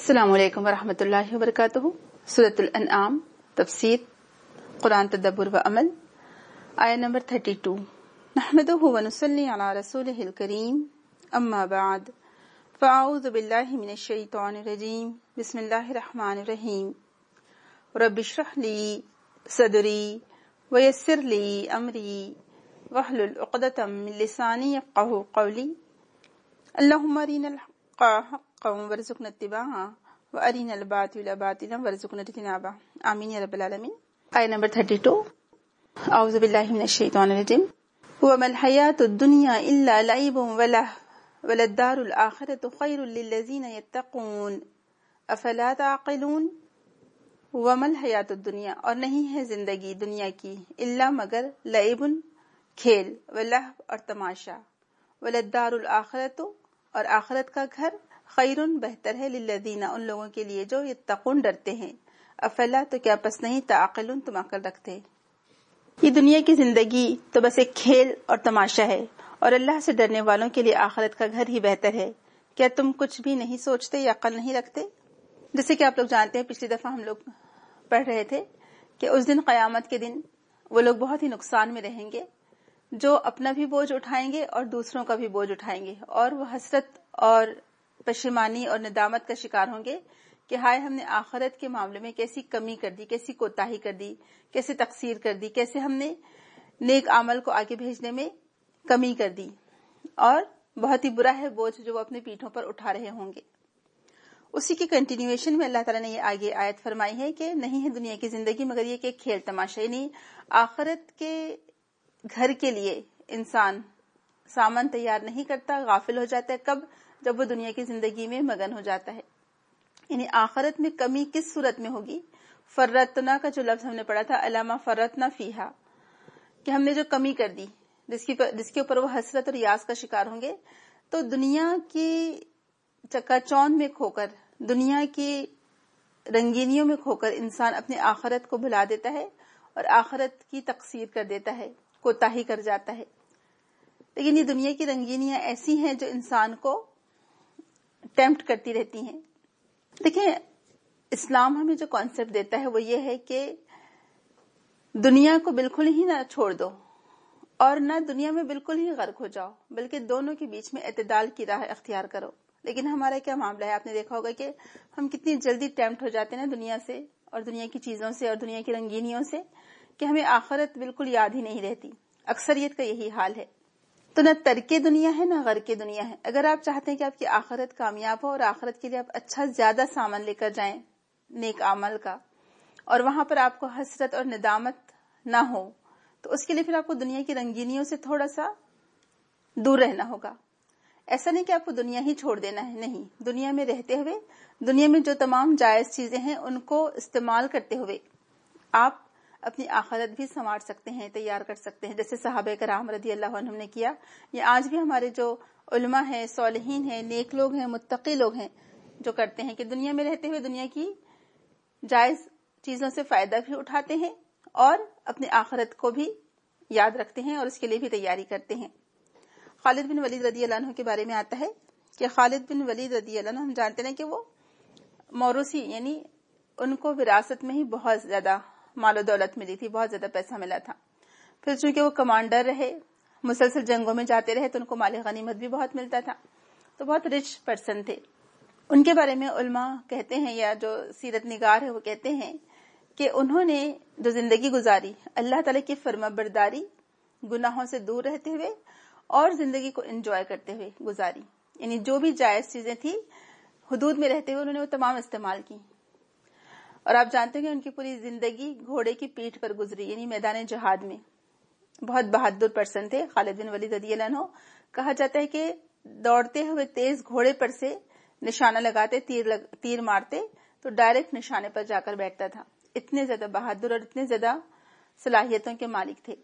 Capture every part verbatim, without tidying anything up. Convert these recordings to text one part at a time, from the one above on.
السلام علیکم ورحمۃ اللہ وبرکاتہ۔ سورۃ الانعام، تفسیر، قرآن تدبر و عمل، آیہ نمبر بتیس۔ نحمدہ ونصلی علی رسولہ الکریم، اما بعد فاعوذ باللہ من الشیطان الرجیم، بسم اللہ الرحمن الرحیم۔ رب اشرح لی صدری ویسر لی امری واحلل عقدۃ من لسانی یفقہوا قولی۔ اللہم ارنا الحق حقا وارزقنا اتباعہ وارنا الباطل باطلا وارزقنا اجتنابہ، آمین یا رب العالمین۔ آیہ نمبر بتیس۔ اعوذ باللہ من الشیطان الرجیم۔ وما الحیاۃ الدنیا الا لعب ولہو وللدار الآخرۃ خیر للذین یتقون افلا تعقلون۔ وما الحیاۃ الدنیا، اور نہیں ہے زندگی دنیا کی، الا مگر لعب کھیل، ولہو اور تماشا، وللدار الآخرۃ اور آخرت کا گھر، خیرن بہتر ہے، للذین ان لوگوں کے لیے جو یتقون ڈرتے ہیں، افلا تو کیا پس نہیں، تعقلون تم عقل رکھتے۔ یہ دنیا کی زندگی تو بس ایک کھیل اور تماشا ہے، اور اللہ سے ڈرنے والوں کے لیے آخرت کا گھر ہی بہتر ہے۔ کیا تم کچھ بھی نہیں سوچتے یا عقل نہیں رکھتے؟ جیسے کہ آپ لوگ جانتے ہیں، پچھلی دفعہ ہم لوگ پڑھ رہے تھے کہ اس دن قیامت کے دن وہ لوگ بہت ہی نقصان میں رہیں گے جو اپنا بھی بوجھ اٹھائیں گے اور دوسروں کا بھی بوجھ اٹھائیں گے، اور وہ حسرت اور پشیمانی اور ندامت کا شکار ہوں گے کہ ہائے ہم نے آخرت کے معاملے میں کیسی کمی کر دی، کیسی کوتاہی کر دی، کیسے تقصیر کر دی، کیسے ہم نے نیک عمل کو آگے بھیجنے میں کمی کر دی، اور بہت ہی برا ہے بوجھ جو وہ اپنے پیٹھوں پر اٹھا رہے ہوں گے۔ اسی کی کنٹینیویشن میں اللہ تعالیٰ نے یہ آگے آیت فرمائی ہے کہ نہیں ہے دنیا کی زندگی مگر یہ کہ کھیل تماشا، یعنی آخرت کے گھر کے لیے انسان سامان تیار نہیں کرتا، غافل ہو جاتا ہے کب؟ جب وہ دنیا کی زندگی میں مگن ہو جاتا ہے۔ یعنی آخرت میں کمی کس صورت میں ہوگی؟ فرتنا کا جو لفظ ہم نے پڑھا تھا، علامہ فرتنا فیہا، کہ ہم نے جو کمی کر دی، جس کی جس کے اوپر وہ حسرت اور یاس کا شکار ہوں گے۔ تو دنیا کی چکا چوند میں کھو کر، دنیا کی رنگینیوں میں کھو کر انسان اپنے آخرت کو بھلا دیتا ہے اور آخرت کی تقصیر کر دیتا ہے، کوتاہی کر جاتا ہے۔ لیکن یہ دنیا کی رنگینیاں ایسی ہیں جو انسان کو ٹیمپٹ کرتی رہتی ہیں۔ دیکھیں، اسلام ہمیں جو کانسیپٹ دیتا ہے وہ یہ ہے کہ دنیا کو بالکل ہی نہ چھوڑ دو اور نہ دنیا میں بالکل ہی غرق ہو جاؤ، بلکہ دونوں کے بیچ میں اعتدال کی راہ اختیار کرو۔ لیکن ہمارا کیا معاملہ ہے؟ آپ نے دیکھا ہوگا کہ ہم کتنی جلدی ٹیمپٹ ہو جاتے ہیں نا دنیا سے اور دنیا کی چیزوں سے اور دنیا کی رنگینیوں سے، کہ ہمیں آخرت بالکل یاد ہی نہیں رہتی۔ اکثریت کا یہی حال ہے۔ تو نہ ترک دنیا ہے نہ غرق دنیا ہے۔ اگر آپ چاہتے ہیں کہ آپ کی آخرت کامیاب ہو اور آخرت کے لیے آپ اچھا زیادہ سامان لے کر جائیں نیک عمل کا، اور وہاں پر آپ کو حسرت اور ندامت نہ ہو، تو اس کے لیے پھر آپ کو دنیا کی رنگینیوں سے تھوڑا سا دور رہنا ہوگا۔ ایسا نہیں کہ آپ کو دنیا ہی چھوڑ دینا ہے، نہیں، دنیا میں رہتے ہوئے دنیا میں جو تمام جائز چیزیں ہیں ان کو استعمال کرتے ہوئے آپ اپنی آخرت بھی سنوار سکتے ہیں، تیار کر سکتے ہیں، جیسے صحابہ کرام رضی اللہ عنہم نے کیا، یا آج بھی ہمارے جو علماء ہیں، صالحین ہیں، نیک لوگ ہیں، متقی لوگ ہیں، جو کرتے ہیں کہ دنیا میں رہتے ہوئے دنیا کی جائز چیزوں سے فائدہ بھی اٹھاتے ہیں اور اپنے آخرت کو بھی یاد رکھتے ہیں اور اس کے لیے بھی تیاری کرتے ہیں۔ خالد بن ولید رضی اللہ عنہ کے بارے میں آتا ہے کہ خالد بن ولید رضی اللہ عنہ، ہم جانتے ہیں کہ وہ موروثی، یعنی ان کو وراثت میں ہی بہت زیادہ مال و دولت ملی تھی، بہت زیادہ پیسہ ملا تھا۔ پھر چونکہ وہ کمانڈر رہے، مسلسل جنگوں میں جاتے رہے، تو ان کو مال غنیمت بھی بہت ملتا تھا، تو بہت رچ پرسن تھے۔ ان کے بارے میں علماء کہتے ہیں، یا جو سیرت نگار ہے وہ کہتے ہیں کہ انہوں نے جو زندگی گزاری اللہ تعالیٰ کی فرما برداری، گناہوں سے دور رہتے ہوئے اور زندگی کو انجوائے کرتے ہوئے گزاری، یعنی جو بھی جائز چیزیں تھیں حدود میں رہتے ہوئے انہوں نے وہ تمام استعمال کی۔ اور آپ جانتے ہیں کہ ان کی پوری زندگی گھوڑے کی پیٹھ پر گزری، یعنی میدان جہاد میں۔ بہت بہادر پرسن تھے خالد بن ولید رضی اللہ عنہ۔ کہا جاتا ہے کہ دوڑتے ہوئے تیز گھوڑے پر سے نشانہ لگاتے، تیر لگ... تیر مارتے تو ڈائریکٹ نشانے پر جا کر بیٹھتا تھا۔ اتنے زیادہ بہادر اور اتنے زیادہ صلاحیتوں کے مالک تھے۔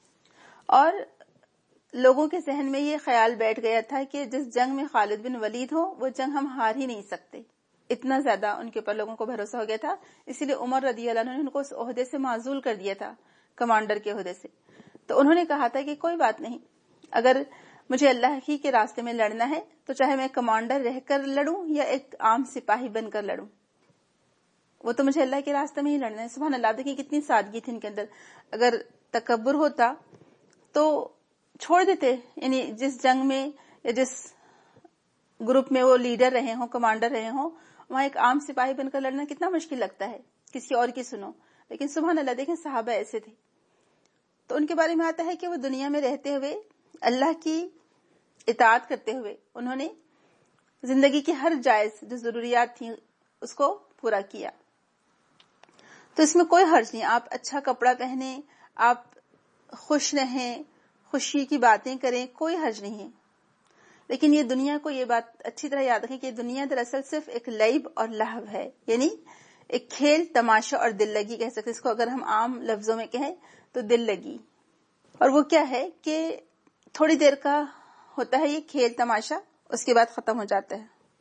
اور لوگوں کے ذہن میں یہ خیال بیٹھ گیا تھا کہ جس جنگ میں خالد بن ولید ہو وہ جنگ ہم ہار ہی نہیں سکتے، اتنا زیادہ ان کے اوپر لوگوں کو بھروسہ ہو گیا تھا۔ اسی لیے عمر رضی اللہ عنہ نے ان کو اس عہدے سے معزول کر دیا تھا، کمانڈر کے عہدے سے۔ تو انہوں نے کہا تھا کہ کوئی بات نہیں، اگر مجھے اللہ ہی کے راستے میں لڑنا ہے تو چاہے میں کمانڈر رہ کر لڑوں یا ایک عام سپاہی بن کر لڑوں، وہ تو مجھے اللہ کے راستے میں ہی لڑنا ہے. سبحان اللہ، دیکھیں کتنی سادگی تھی ان کے اندر. اگر تکبر ہوتا تو چھوڑ دیتے، یعنی جس جنگ میں یا جس گروپ میں وہ لیڈر رہے ہوں، کمانڈر رہے ہوں، وہاں ایک عام سپاہی بن کر لڑنا کتنا مشکل لگتا ہے، کسی اور کی سنو. لیکن سبحان اللہ، دیکھیں صحابہ ایسے تھے. تو ان کے بارے میں آتا ہے کہ وہ دنیا میں رہتے ہوئے اللہ کی اطاعت کرتے ہوئے انہوں نے زندگی کی ہر جائز جو ضروریات تھیں اس کو پورا کیا. تو اس میں کوئی حرج نہیں، آپ اچھا کپڑا پہنیں، آپ خوش رہیں، خوشی کی باتیں کریں، کوئی حرج نہیں ہے. لیکن یہ دنیا کو یہ بات اچھی طرح یاد رکھیں کہ دنیا دراصل صرف ایک لعب اور لہو ہے، یعنی ایک کھیل تماشا اور دل لگی کہہ سکتے. اس کو اگر ہم عام لفظوں میں کہیں تو دل لگی. اور وہ کیا ہے کہ تھوڑی دیر کا ہوتا ہے یہ کھیل تماشا، اس کے بعد ختم ہو جاتا ہے.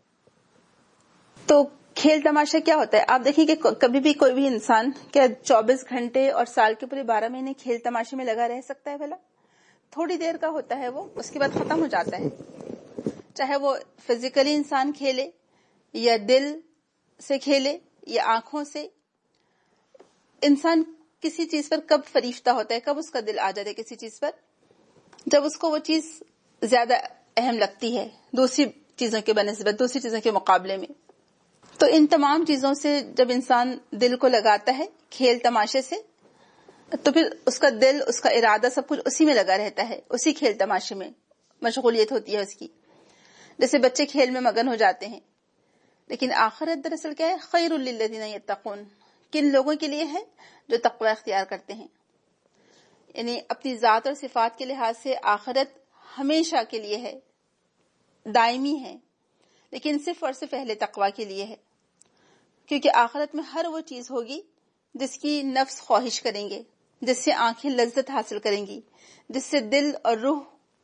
تو کھیل تماشا کیا ہوتا ہے؟ آپ دیکھیں کہ کبھی بھی کوئی بھی انسان کیا چوبیس گھنٹے اور سال کے پورے بارہ مہینے کھیل تماشے میں لگا رہ سکتا ہے؟ بھلا تھوڑی دیر کا ہوتا ہے وہ، اس کے بعد ختم ہو جاتا ہے. چاہے وہ فزیکلی انسان کھیلے یا دل سے کھیلے یا آنکھوں سے. انسان کسی چیز پر کب فریفتہ ہوتا ہے، کب اس کا دل آ جاتا ہے کسی چیز پر؟ جب اس کو وہ چیز زیادہ اہم لگتی ہے دوسری چیزوں کے بنسبت، دوسری چیزوں کے مقابلے میں. تو ان تمام چیزوں سے جب انسان دل کو لگاتا ہے کھیل تماشے سے، تو پھر اس کا دل، اس کا ارادہ سب کچھ اسی میں لگا رہتا ہے، اسی کھیل تماشے میں مشغولیت ہوتی ہے اس کی. جیسے بچے کھیل میں مگن ہو جاتے ہیں. لیکن آخرت دراصل کیا ہے؟ خیر للذین یتقون، کن لوگوں کے لیے ہے؟ جو تقوی اختیار کرتے ہیں. یعنی اپنی ذات اور صفات کے لحاظ سے آخرت ہمیشہ کے لیے ہے، دائمی ہے، لیکن صرف اور صرف اہل تقوی کے لیے ہے. کیونکہ آخرت میں ہر وہ چیز ہوگی جس کی نفس خواہش کریں گے، جس سے آنکھیں لذت حاصل کریں گی، جس سے دل اور روح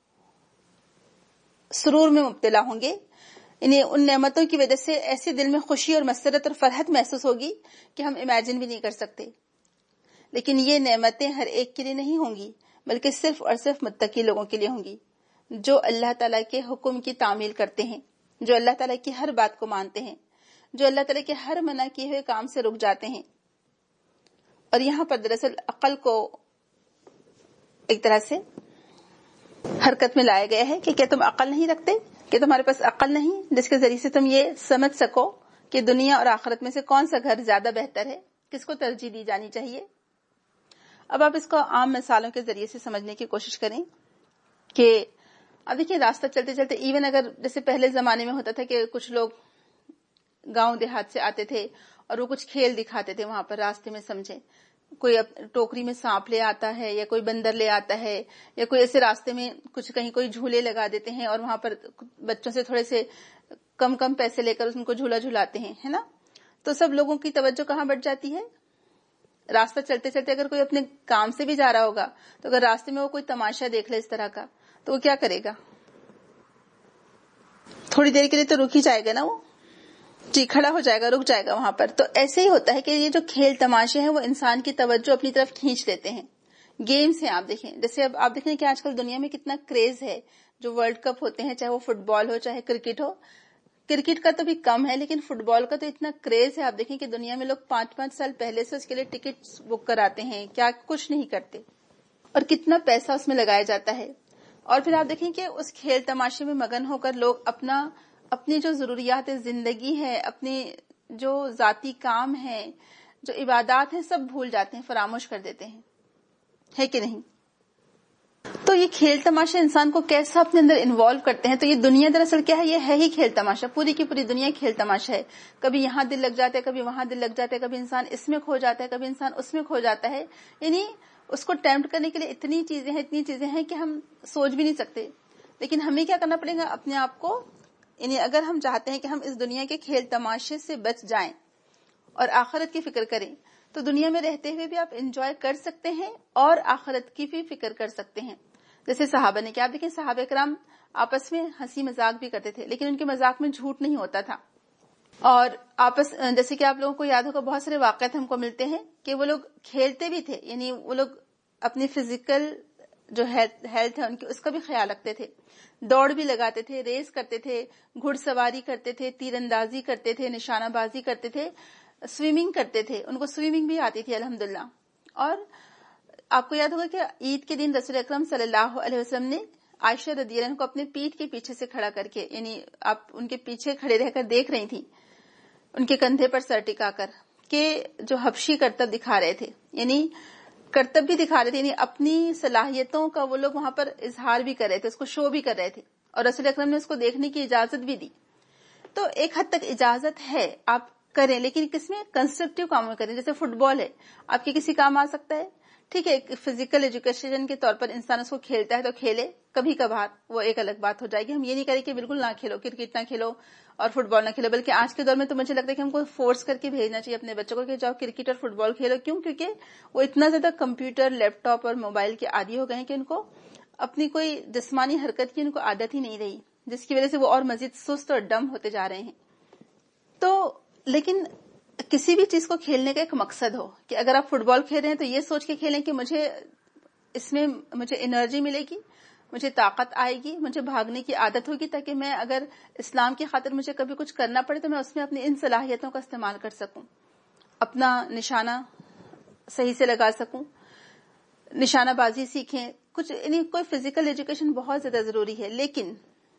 سرور میں مبتلا ہوں گے. انہیں ان نعمتوں کی وجہ سے ایسے دل میں خوشی اور مسرت اور فرحت محسوس ہوگی کہ ہم امیجن بھی نہیں کر سکتے. لیکن یہ نعمتیں ہر ایک کے لیے نہیں ہوں گی، بلکہ صرف اور صرف متقی لوگوں کے لیے ہوں گی، جو اللہ تعالیٰ کے حکم کی تعمیل کرتے ہیں، جو اللہ تعالیٰ کی ہر بات کو مانتے ہیں، جو اللہ تعالیٰ کے ہر منع کیے ہوئے کام سے رک جاتے ہیں. اور یہاں پر دراصل عقل کو ایک طرح سے حرکت میں لایا گیا ہے کہ کیا تم عقل نہیں رکھتے، کہ تمہارے پاس عقل نہیں جس کے ذریعے سے تم یہ سمجھ سکو کہ دنیا اور آخرت میں سے کون سا گھر زیادہ بہتر ہے، کس کو ترجیح دی جانی چاہیے. اب آپ اس کو عام مثالوں کے ذریعے سے سمجھنے کی کوشش کریں کہ اب دیکھیے راستہ چلتے چلتے، ایون اگر جیسے پہلے زمانے میں ہوتا تھا کہ کچھ لوگ گاؤں دیہات سے آتے تھے اور وہ کچھ کھیل دکھاتے تھے وہاں پر راستے میں، سمجھے کوئی ٹوکری میں سانپ لے آتا ہے یا کوئی بندر لے آتا ہے یا کوئی ایسے راستے میں کچھ کہیں کوئی جھولے لگا دیتے ہیں اور وہاں پر بچوں سے تھوڑے سے کم کم پیسے لے کر ان کو جھولا جھلاتے ہیں، ہے نا. تو سب لوگوں کی توجہ کہاں بڑھ جاتی ہے؟ راستہ چلتے چلتے اگر کوئی اپنے کام سے بھی جا رہا ہوگا تو اگر راستے میں وہ کوئی تماشا دیکھ لے اس طرح کا تو وہ کیا کرے گا؟ تھوڑی دیر کے لیے تو رک ہی جائے گا نا، وہ جی کھڑا ہو جائے گا، رک جائے گا وہاں پر. تو ایسے ہی ہوتا ہے کہ یہ جو کھیل تماشے ہیں وہ انسان کی توجہ اپنی طرف کھینچ لیتے ہیں. گیمز ہیں، آپ دیکھیں، جیسے اب آپ دیکھیں کہ آج کل دنیا میں کتنا کریز ہے. جو ورلڈ کپ ہوتے ہیں، چاہے وہ فٹ بال ہو چاہے کرکٹ ہو، کرکٹ کا تو بھی کم ہے لیکن فٹ بال کا تو اتنا کریز ہے. آپ دیکھیں کہ دنیا میں لوگ پانچ پانچ سال پہلے سے اس کے لیے ٹکٹ بک کراتے ہیں، کیا کچھ نہیں کرتے، اور کتنا پیسہ اس میں لگایا جاتا ہے. اور پھر آپ دیکھیں کہ اس کھیل تماشے میں مگن ہو کر لوگ اپنا اپنی جو ضروریات زندگی ہے، اپنے جو ذاتی کام ہے، جو عبادات ہیں، سب بھول جاتے ہیں، فراموش کر دیتے ہیں، ہے کہ نہیں؟ تو یہ کھیل تماشا انسان کو کیسا اپنے اندر انوالو کرتے ہیں. تو یہ دنیا دراصل کیا ہے؟ یہ ہے ہی کھیل تماشا، پوری کی پوری دنیا کھیل تماشا ہے. کبھی یہاں دل لگ جاتا ہے، کبھی وہاں دل لگ جاتا ہے، کبھی انسان اس میں کھو جاتا ہے، کبھی انسان اس میں کھو جاتا ہے. یعنی اس کو ٹیمپٹ کرنے کے لیے اتنی چیزیں ہیں اتنی چیزیں ہیں کہ ہم سوچ بھی نہیں سکتے. لیکن ہمیں کیا کرنا پڑے گا؟ اپنے آپ کو، یعنی اگر ہم چاہتے ہیں کہ ہم اس دنیا کے کھیل تماشے سے بچ جائیں اور آخرت کی فکر کریں، تو دنیا میں رہتے ہوئے بھی آپ انجوائے کر سکتے ہیں اور آخرت کی بھی فکر کر سکتے ہیں. جیسے صحابہ نے کیا، آپ دیکھیں صحابہ کرام آپس میں ہنسی مذاق بھی کرتے تھے لیکن ان کے مذاق میں جھوٹ نہیں ہوتا تھا. اور آپس جیسے کہ آپ لوگوں کو یاد ہوگا بہت سارے واقعات ہم کو ملتے ہیں کہ وہ لوگ کھیلتے بھی تھے، یعنی وہ لوگ اپنی فزیکل جو ہیلتھ ہے ان کی اس کا بھی خیال رکھتے تھے. دوڑ بھی لگاتے تھے, ریس کرتے تھے, گھڑ سواری کرتے تھے, تیر اندازی کرتے تھے, نشانہ بازی کرتے تھے, سوئمنگ کرتے تھے. ان کو سوئمنگ بھی آتی تھی الحمدللہ. اور آپ کو یاد ہوگا کہ عید کے دن رسول اکرم صلی اللہ علیہ وسلم نے عائشہ رضی اللہ عنہا کو اپنے پیٹھ کے پیچھے سے کھڑا کر کے, یعنی آپ ان کے پیچھے کھڑے رہ کر دیکھ رہی تھی, ان کے کندھے پر سر ٹکا کر, کہ جو حبشی کرتب دکھا رہے تھے, یعنی کرتب بھی دکھا رہے تھے, یعنی اپنی صلاحیتوں کا وہ لوگ وہاں پر اظہار بھی کر رہے تھے, اس کو شو بھی کر رہے تھے, اور رسول اکرم نے اس کو دیکھنے کی اجازت بھی دی. تو ایک حد تک اجازت ہے, آپ کریں, لیکن کس میں کنسٹرکٹیو کام میں کریں. جیسے فٹ بال ہے, آپ کے کسی کام آ سکتا ہے, ٹھیک ہے, فزیکل ایجوکیشن کے طور پر انسان اس کو کھیلتا ہے تو کھیلے, کبھی کبھار وہ ایک الگ بات ہو جائے گی. ہم یہ نہیں کریں کہ بالکل نہ کھیلو, کرکٹ نہ کھیلو اور فٹ بال نہ کھیلو, بلکہ آج کے دور میں تو مجھے لگتا ہے کہ ہم کو فورس کر کے بھیجنا چاہیے اپنے بچوں کو کہ جاؤ کرکٹ اور فٹ بال کھیلو. کیوں؟ کیونکہ وہ اتنا زیادہ کمپیوٹر, لیپ ٹاپ اور موبائل کے عادی ہو گئے ہیں کہ ان کو اپنی کوئی جسمانی حرکت کی ان کو عادت ہی نہیں رہی, جس کی وجہ سے وہ اور مزید سست اور ڈم ہوتے جا رہے ہیں. تو لیکن کسی بھی چیز کو کھیلنے کا ایک مقصد ہو, کہ اگر آپ فٹ بال کھیل رہے ہیں تو یہ سوچ کے کھیلیں کہ مجھے اس میں مجھے انرجی ملے گی, مجھے طاقت آئے گی, مجھے بھاگنے کی عادت ہوگی, تاکہ میں اگر اسلام کی خاطر مجھے کبھی کچھ کرنا پڑے تو میں اس میں اپنی ان صلاحیتوں کا استعمال کر سکوں, اپنا نشانہ صحیح سے لگا سکوں, نشانہ بازی سیکھیں کچھ, یعنی کوئی فزیکل ایجوکیشن بہت زیادہ ضروری ہے, لیکن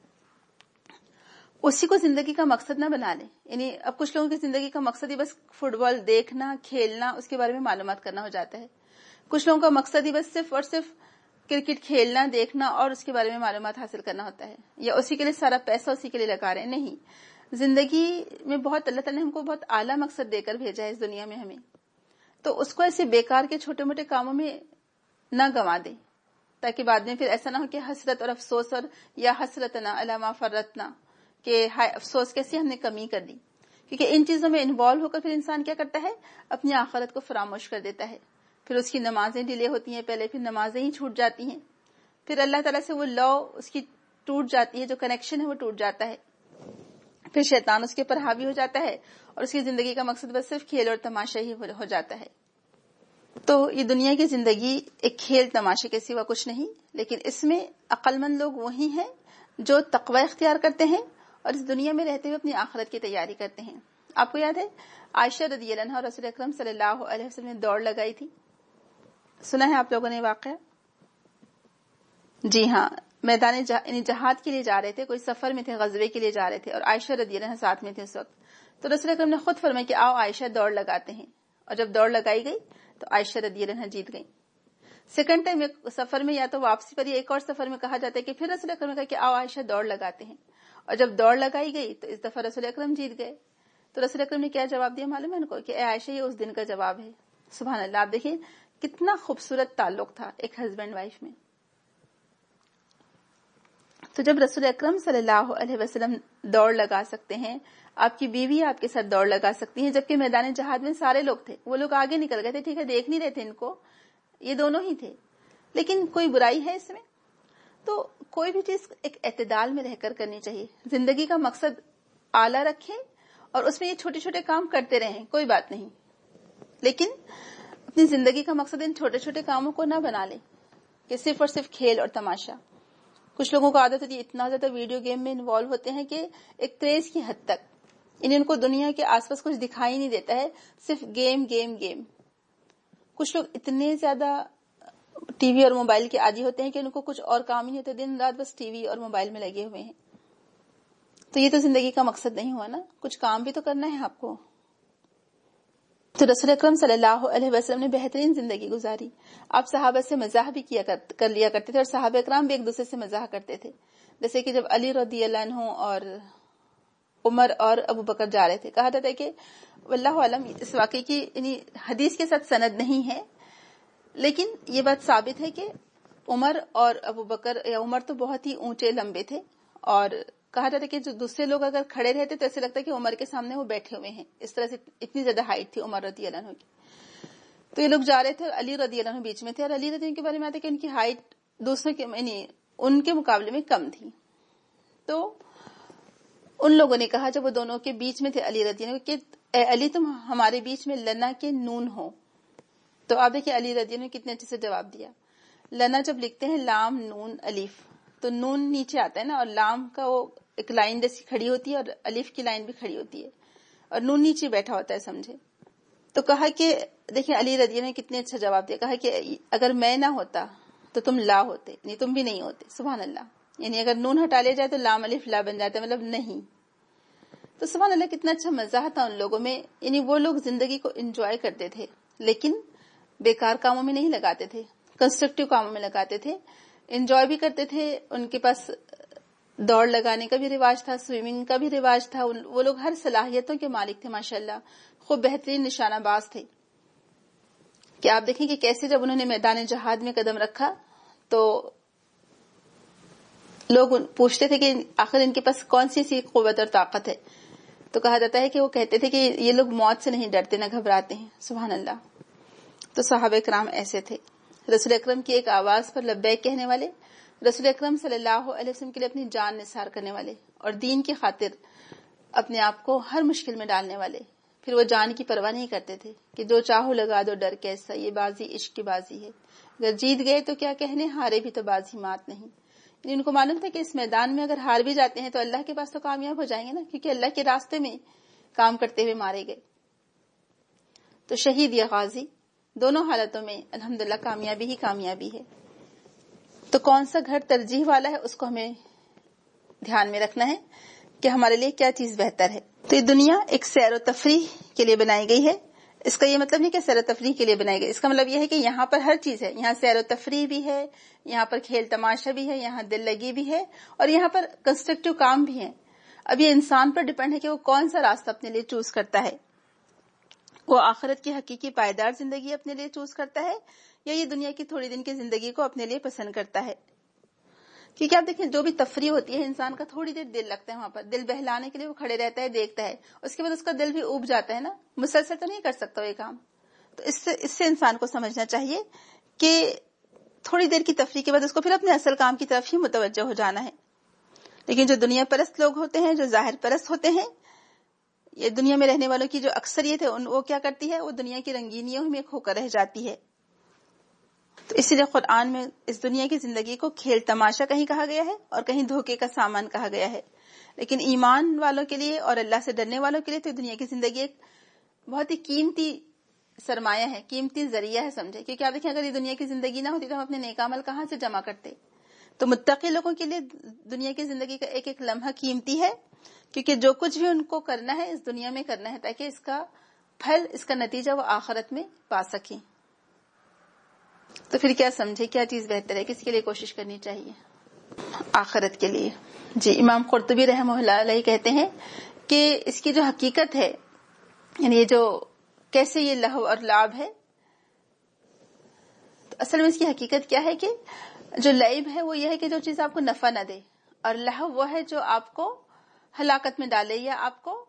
اسی کو زندگی کا مقصد نہ بنا لیں. یعنی اب کچھ لوگوں کی زندگی کا مقصد ہی بس فٹ بال دیکھنا, کھیلنا, اس کے بارے میں معلومات کرنا ہو جاتا ہے. کچھ لوگوں کا مقصد ہی بس صرف اور صرف کرکٹ کھیلنا, دیکھنا اور اس کے بارے میں معلومات حاصل کرنا ہوتا ہے, یا اسی کے لیے سارا پیسہ اسی کے لیے لگا رہے ہیں. نہیں, زندگی میں بہت اللہ تعالیٰ نے ہم کو بہت اعلیٰ مقصد دے کر بھیجا ہے اس دنیا میں ہمیں, تو اس کو ایسے بیکار کے چھوٹے موٹے کاموں میں نہ گنوا دیں, تاکہ بعد میں پھر ایسا نہ ہو کہ حسرت اور افسوس, اور یا حسرتنا علی ما فرطنا, کہ ہائے افسوس کیسی ہم نے کمی کر دی. کیونکہ ان چیزوں میں انوالو ہو کر پھر انسان کیا کرتا ہے, اپنی آخرت کو فراموش کر دیتا ہے. پھر اس کی نمازیں ڈیلے ہوتی ہیں, پہلے پھر نمازیں ہی چھوٹ جاتی ہیں, پھر اللہ تعالیٰ سے وہ لو اس کی ٹوٹ جاتی ہے, جو کنیکشن ہے وہ ٹوٹ جاتا ہے, پھر شیطان اس کے اوپر حاوی ہو جاتا ہے, اور اس کی زندگی کا مقصد بس صرف کھیل اور تماشا ہی ہو جاتا ہے. تو یہ دنیا کی زندگی ایک کھیل تماشے کے سوا کچھ نہیں, لیکن اس میں عقل مند لوگ وہی ہیں جو تقوی اختیار کرتے ہیں اور اس دنیا میں رہتے ہوئے اپنی آخرت کی تیاری کرتے ہیں. آپ کو یاد ہے عائشہ رضی اللہ عنہا اور رسول اکرم صلی اللہ علیہ وسلم نے دوڑ لگائی تھی, سنا ہے آپ لوگوں نے واقعہ؟ جی ہاں, میدان یعنی جہاد کے لیے جا رہے تھے, کوئی سفر میں تھے, غزوے کے لیے جا رہے تھے, اور عائشہ رضی اللہ عنہا ساتھ میں تھے اس وقت. تو رسول اکرم نے خود فرمایا کہ آؤ عائشہ دوڑ لگاتے ہیں, اور جب دوڑ لگائی گئی تو عائشہ رضی اللہ عنہا جیت گئی. سیکنڈ ٹائم سفر میں یا تو واپسی پر یا ایک اور سفر میں کہا جاتا ہے کہ پھر رسول اکرم نے کہا کہ آؤ عائشہ دوڑ لگاتے ہیں, اور جب دوڑ لگائی گئی تو اس دفعہ رسول اکرم جیت گئے. تو رسول اکرم نے کیا جواب دیا معلوم ہے ان کو, کہ اے عائشہ یہ اس دن کا جواب ہے. سبحان اللہ, آپ دیکھیں کتنا خوبصورت تعلق تھا ایک ہسبینڈ وائف میں. تو جب رسول اکرم صلی اللہ علیہ وسلم دوڑ لگا سکتے ہیں, آپ کی بیوی آپ کے ساتھ دوڑ لگا سکتی ہیں, جبکہ میدان جہاد میں سارے لوگ تھے, وہ لوگ آگے نکل گئے تھے, ٹھیک ہے دیکھ نہیں رہے تھے ان کو, یہ دونوں ہی تھے, لیکن کوئی برائی ہے اس میں؟ تو کوئی بھی چیز ایک اعتدال میں رہ کر کرنی چاہیے. زندگی کا مقصد اعلیٰ رکھیں اور اس میں یہ چھوٹے چھوٹے کام کرتے رہیں, کوئی بات نہیں, لیکن اپنی زندگی کا مقصد ان چھوٹے چھوٹے کاموں کو نہ بنا لیں کہ صرف اور صرف کھیل اور تماشا. کچھ لوگوں کو عادت ہوتی ہے, اتنا زیادہ ویڈیو گیم میں انوالو ہوتے ہیں کہ ایک کریز کی حد تک, یعنی ان کو دنیا کے آس پاس کچھ دکھائی نہیں دیتا ہے, صرف گیم گیم گیم. کچھ لوگ اتنے زیادہ ٹی وی اور موبائل کے عادی ہوتے ہیں کہ ان کو کچھ اور کام ہی نہیں ہوتا, دن رات بس ٹی وی اور موبائل میں لگے ہوئے ہیں. تو یہ تو زندگی کا مقصد نہیں ہوا نا, کچھ کام بھی تو کرنا ہے آپ کو. تو رسول اکرم صلی اللہ علیہ وسلم نے بہترین زندگی گزاری. آپ صحابہ سے مزاح بھی کیا کر لیا کرتے تھے, اور صحابہ اکرام بھی ایک دوسرے سے مزاح کرتے تھے. جیسے کہ جب علی رضی اللہ عنہ اور عمر اور ابو بکر جا رہے تھے, کہا جاتا ہے کہ واللہ عالم اس واقعے کی یعنی حدیث کے ساتھ سند نہیں ہے, لیکن یہ بات ثابت ہے کہ عمر اور ابو بکر, یا عمر تو بہت ہی اونچے لمبے تھے, اور کہا جاتا ہے کہ جو دوسرے لوگ اگر کھڑے رہتے تو ایسے لگتا ہے کہ عمر کے سامنے وہ بیٹھے ہوئے ہیں, اس طرح سے اتنی زیادہ ہائٹ تھی عمر رضی اللہ عنہ کی. تو یہ لوگ جا رہے تھے اور علی رضی اللہ عنہ بیچ میں تھے, اور علی رضی اللہ عنہ کے بارے میں آتا ہے کہ ان کی ہائٹ دوسروں کے یعنی ان کے مقابلے میں کم تھی. تو ان لوگوں نے کہا جب وہ دونوں کے بیچ میں تھے علی رضی اللہ عنہ کہ اے علی تم ہمارے بیچ میں لنا کے نون ہو. تو آپ دیکھیں علی رضی اللہ عنہ نے کتنے اچھے سے جواب دیا, لنا جب لکھتے ہیں لام نون الف تو نون نیچے آتا ہے نا، اور لام کا وہ ایک لائن جیسی کھڑی ہوتی ہے اور الف کی لائن بھی کھڑی ہوتی ہے اور نون نیچے بیٹھا ہوتا ہے، سمجھے؟ تو کہا کہ دیکھیں علی رضی اللہ نے کتنے اچھا جواب دیا، کہا کہ اگر میں نہ ہوتا تو تم لا ہوتے، یعنی تم بھی نہیں ہوتے. سبحان اللہ. یعنی اگر نون ہٹا لیا جائے تو لام الف لا بن جاتا ہے، مطلب نہیں. تو سبحان اللہ کتنا اچھا مزاح تھا ان لوگوں میں. یعنی وہ لوگ زندگی کو انجوائے کرتے تھے لیکن بیکار کاموں میں نہیں لگاتے تھے، کنسٹرکٹیو کاموں میں لگاتے تھے. انجوائے بھی کرتے تھے. ان کے پاس دوڑ لگانے کا بھی رواج تھا، سوئمنگ کا بھی رواج تھا. وہ لوگ ہر صلاحیتوں کے مالک تھے ماشاءاللہ. خوب بہترین نشانہ باز تھے کہ آپ دیکھیں کہ کیسے جب انہوں نے میدان جہاد میں قدم رکھا تو لوگ پوچھتے تھے کہ آخر ان کے پاس کون سی ایسی قوت اور طاقت ہے. تو کہا جاتا ہے کہ وہ کہتے تھے کہ یہ لوگ موت سے نہیں ڈرتے نہ گھبراتے ہیں. سبحان اللہ. تو صحابہ کرام ایسے تھے. رسول اکرم کی ایک آواز پر لبیک کہنے والے، رسول اکرم صلی اللہ علیہ وسلم کے لیے اپنی جان نثار کرنے والے اور دین کی خاطر اپنے آپ کو ہر مشکل میں ڈالنے والے. پھر وہ جان کی پرواہ نہیں کرتے تھے کہ جو چاہو لگا دو ڈر کیسا، یہ بازی عشق کی بازی ہے. اگر جیت گئے تو کیا کہنے، ہارے بھی تو بازی مات نہیں. یعنی ان کو معلوم تھا کہ اس میدان میں اگر ہار بھی جاتے ہیں تو اللہ کے پاس تو کامیاب ہو جائیں گے نا، کیونکہ اللہ کے راستے میں کام کرتے ہوئے مارے گئے. تو شہید یا غازی دونوں حالتوں میں الحمدللہ کامیابی ہی کامیابی ہے. تو کون سا گھر ترجیح والا ہے اس کو ہمیں دھیان میں رکھنا ہے کہ ہمارے لیے کیا چیز بہتر ہے. تو یہ دنیا ایک سیر و تفریح کے لیے بنائی گئی ہے. اس کا یہ مطلب نہیں کہ سیر و تفریح کے لیے بنائی گئی، اس کا مطلب یہ ہے کہ یہاں پر ہر چیز ہے. یہاں سیر و تفریح بھی ہے، یہاں پر کھیل تماشا بھی ہے، یہاں دل لگی بھی ہے، اور یہاں پر کنسٹرکٹیو کام بھی ہے. اب یہ انسان پر ڈیپینڈ ہے کہ وہ کون سا راستہ اپنے لیے چوز کرتا ہے. وہ آخرت کی حقیقی پائیدار زندگی اپنے لیے چوز کرتا ہے یا یہ دنیا کی تھوڑی دن کی زندگی کو اپنے لیے پسند کرتا ہے. کیونکہ آپ دیکھیں جو بھی تفریح ہوتی ہے انسان کا تھوڑی دیر دل لگتا ہے وہاں پر، دل بہلانے کے لیے وہ کھڑے رہتا ہے، دیکھتا ہے، اس کے بعد اس کا دل بھی اوب جاتا ہے نا، مسلسل تو نہیں کر سکتا یہ کام. تو اس سے اس سے انسان کو سمجھنا چاہیے کہ تھوڑی دیر کی تفریح کے بعد اس کو پھر اپنے اصل کام کی طرف ہی متوجہ ہو جانا ہے. لیکن جو دنیا پرست لوگ ہوتے ہیں، جو ظاہر پرست ہوتے ہیں، یہ دنیا میں رہنے والوں کی جو اکثریت ہے وہ کیا کرتی ہے، وہ دنیا کی رنگینیوں میں کھو کر رہ جاتی ہے. تو اسی لیے قرآن میں اس دنیا کی زندگی کو کھیل تماشا کہیں کہا گیا ہے اور کہیں دھوکے کا سامان کہا گیا ہے. لیکن ایمان والوں کے لیے اور اللہ سے ڈرنے والوں کے لیے تو دنیا کی زندگی ایک بہت ہی قیمتی سرمایہ ہے، قیمتی ذریعہ ہے، سمجھے. کیونکہ آپ دیکھیں اگر یہ دنیا کی زندگی نہ ہوتی تو ہم اپنے نیک عمل کہاں سے جمع کرتے. تو متقی لوگوں کے لیے دنیا کی زندگی کا ایک ایک لمحہ قیمتی ہے، کیونکہ جو کچھ بھی ان کو کرنا ہے اس دنیا میں کرنا ہے تاکہ اس کا پھل، اس کا نتیجہ وہ آخرت میں پا سکیں. تو پھر کیا سمجھے کیا چیز بہتر ہے، کس کے لیے کوشش کرنی چاہیے؟ آخرت کے لیے. جی امام قرطبی رحمہ اللہ علیہ کہتے ہیں کہ اس کی جو حقیقت ہے، یعنی یہ جو کیسے یہ لہو اور لعب ہے، تو اصل میں اس کی حقیقت کیا ہے کہ جو لعب ہے وہ یہ ہے کہ جو چیز آپ کو نفع نہ دے، اور لہو وہ ہے جو آپ کو ہلاکت میں ڈالے یا آپ کو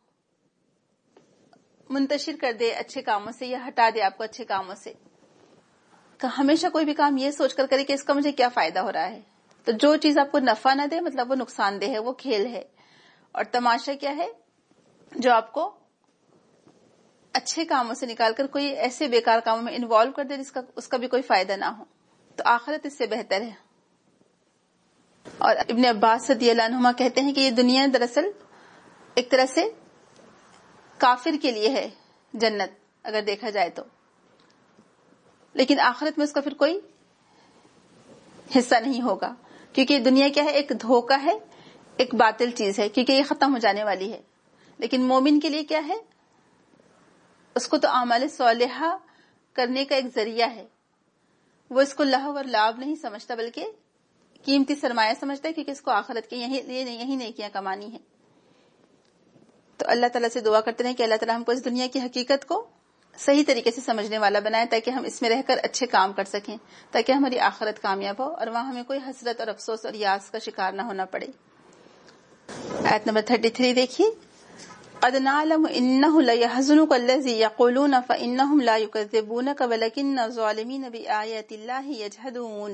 منتشر کر دے اچھے کاموں سے یا ہٹا دے آپ کو اچھے کاموں سے. کہ ہمیشہ کوئی بھی کام یہ سوچ کر کرے کہ اس کا مجھے کیا فائدہ ہو رہا ہے. تو جو چیز آپ کو نفع نہ دے مطلب وہ نقصان دہ ہے، وہ کھیل ہے. اور تماشا کیا ہے، جو آپ کو اچھے کاموں سے نکال کر کوئی ایسے بیکار کاموں میں انوالو کر دے جس کا اس کا بھی کوئی فائدہ نہ ہو. تو آخرت اس سے بہتر ہے. اور ابن عباس رضی اللہ عنہما کہتے ہیں کہ یہ دنیا دراصل ایک طرح سے کافر کے لیے ہے جنت اگر دیکھا جائے تو، لیکن آخرت میں اس کا پھر کوئی حصہ نہیں ہوگا. کیونکہ دنیا کیا ہے، ایک دھوکہ ہے، ایک باطل چیز ہے، کیونکہ یہ ختم ہو جانے والی ہے. لیکن مومن کے لیے کیا ہے، اس کو تو اعمال صالحہ کرنے کا ایک ذریعہ ہے. وہ اس کو لہو اور لعب نہیں سمجھتا بلکہ قیمتی سرمایہ سمجھتا ہے، کیونکہ اس کو آخرت کے یہی یہی نیکیاں کمانی ہیں. تو اللہ تعالیٰ سے دعا کرتے رہیں کہ اللہ تعالیٰ ہم کو اس دنیا کی حقیقت کو صحیح طریقے سے سمجھنے والا بنائے تاکہ ہم اس میں رہ کر اچھے کام کر سکیں، تاکہ ہماری آخرت کامیاب ہو اور وہاں ہمیں کوئی حسرت اور افسوس اور یاس کا شکار نہ ہونا پڑے. آیت نمبر تینتیس دیکھیے. قد نعلم انه ليحزنك الذي يقولون فانهم لا يكذبونك ولكن الظالمين بآيات الله يجحدون.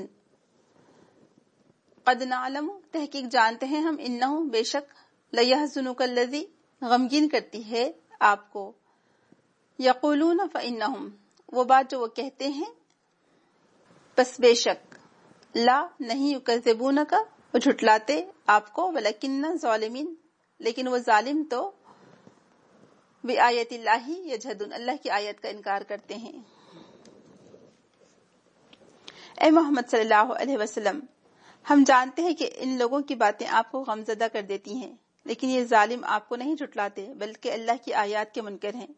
قد نعلم تحقیق جانتے ہیں ہم، انه بے شک، ليحزنك الذي غمگین کرتی ہے آپ کو، یقولون فانہم وہ بات جو وہ کہتے ہیں، پس بے شک لا نہیں یکذبونک وہ جھٹلاتے آپ کو ولکن ظالمین لیکن وہ ظالم تو بآیت اللہ یجحدون اللہ کی آیت کا انکار کرتے ہیں۔ اے محمد صلی اللہ علیہ وسلم ہم جانتے ہیں کہ ان لوگوں کی باتیں آپ کو غمزدہ کر دیتی ہیں، لیکن یہ ظالم آپ کو نہیں جھٹلاتے بلکہ اللہ کی آیات کے منکر ہیں۔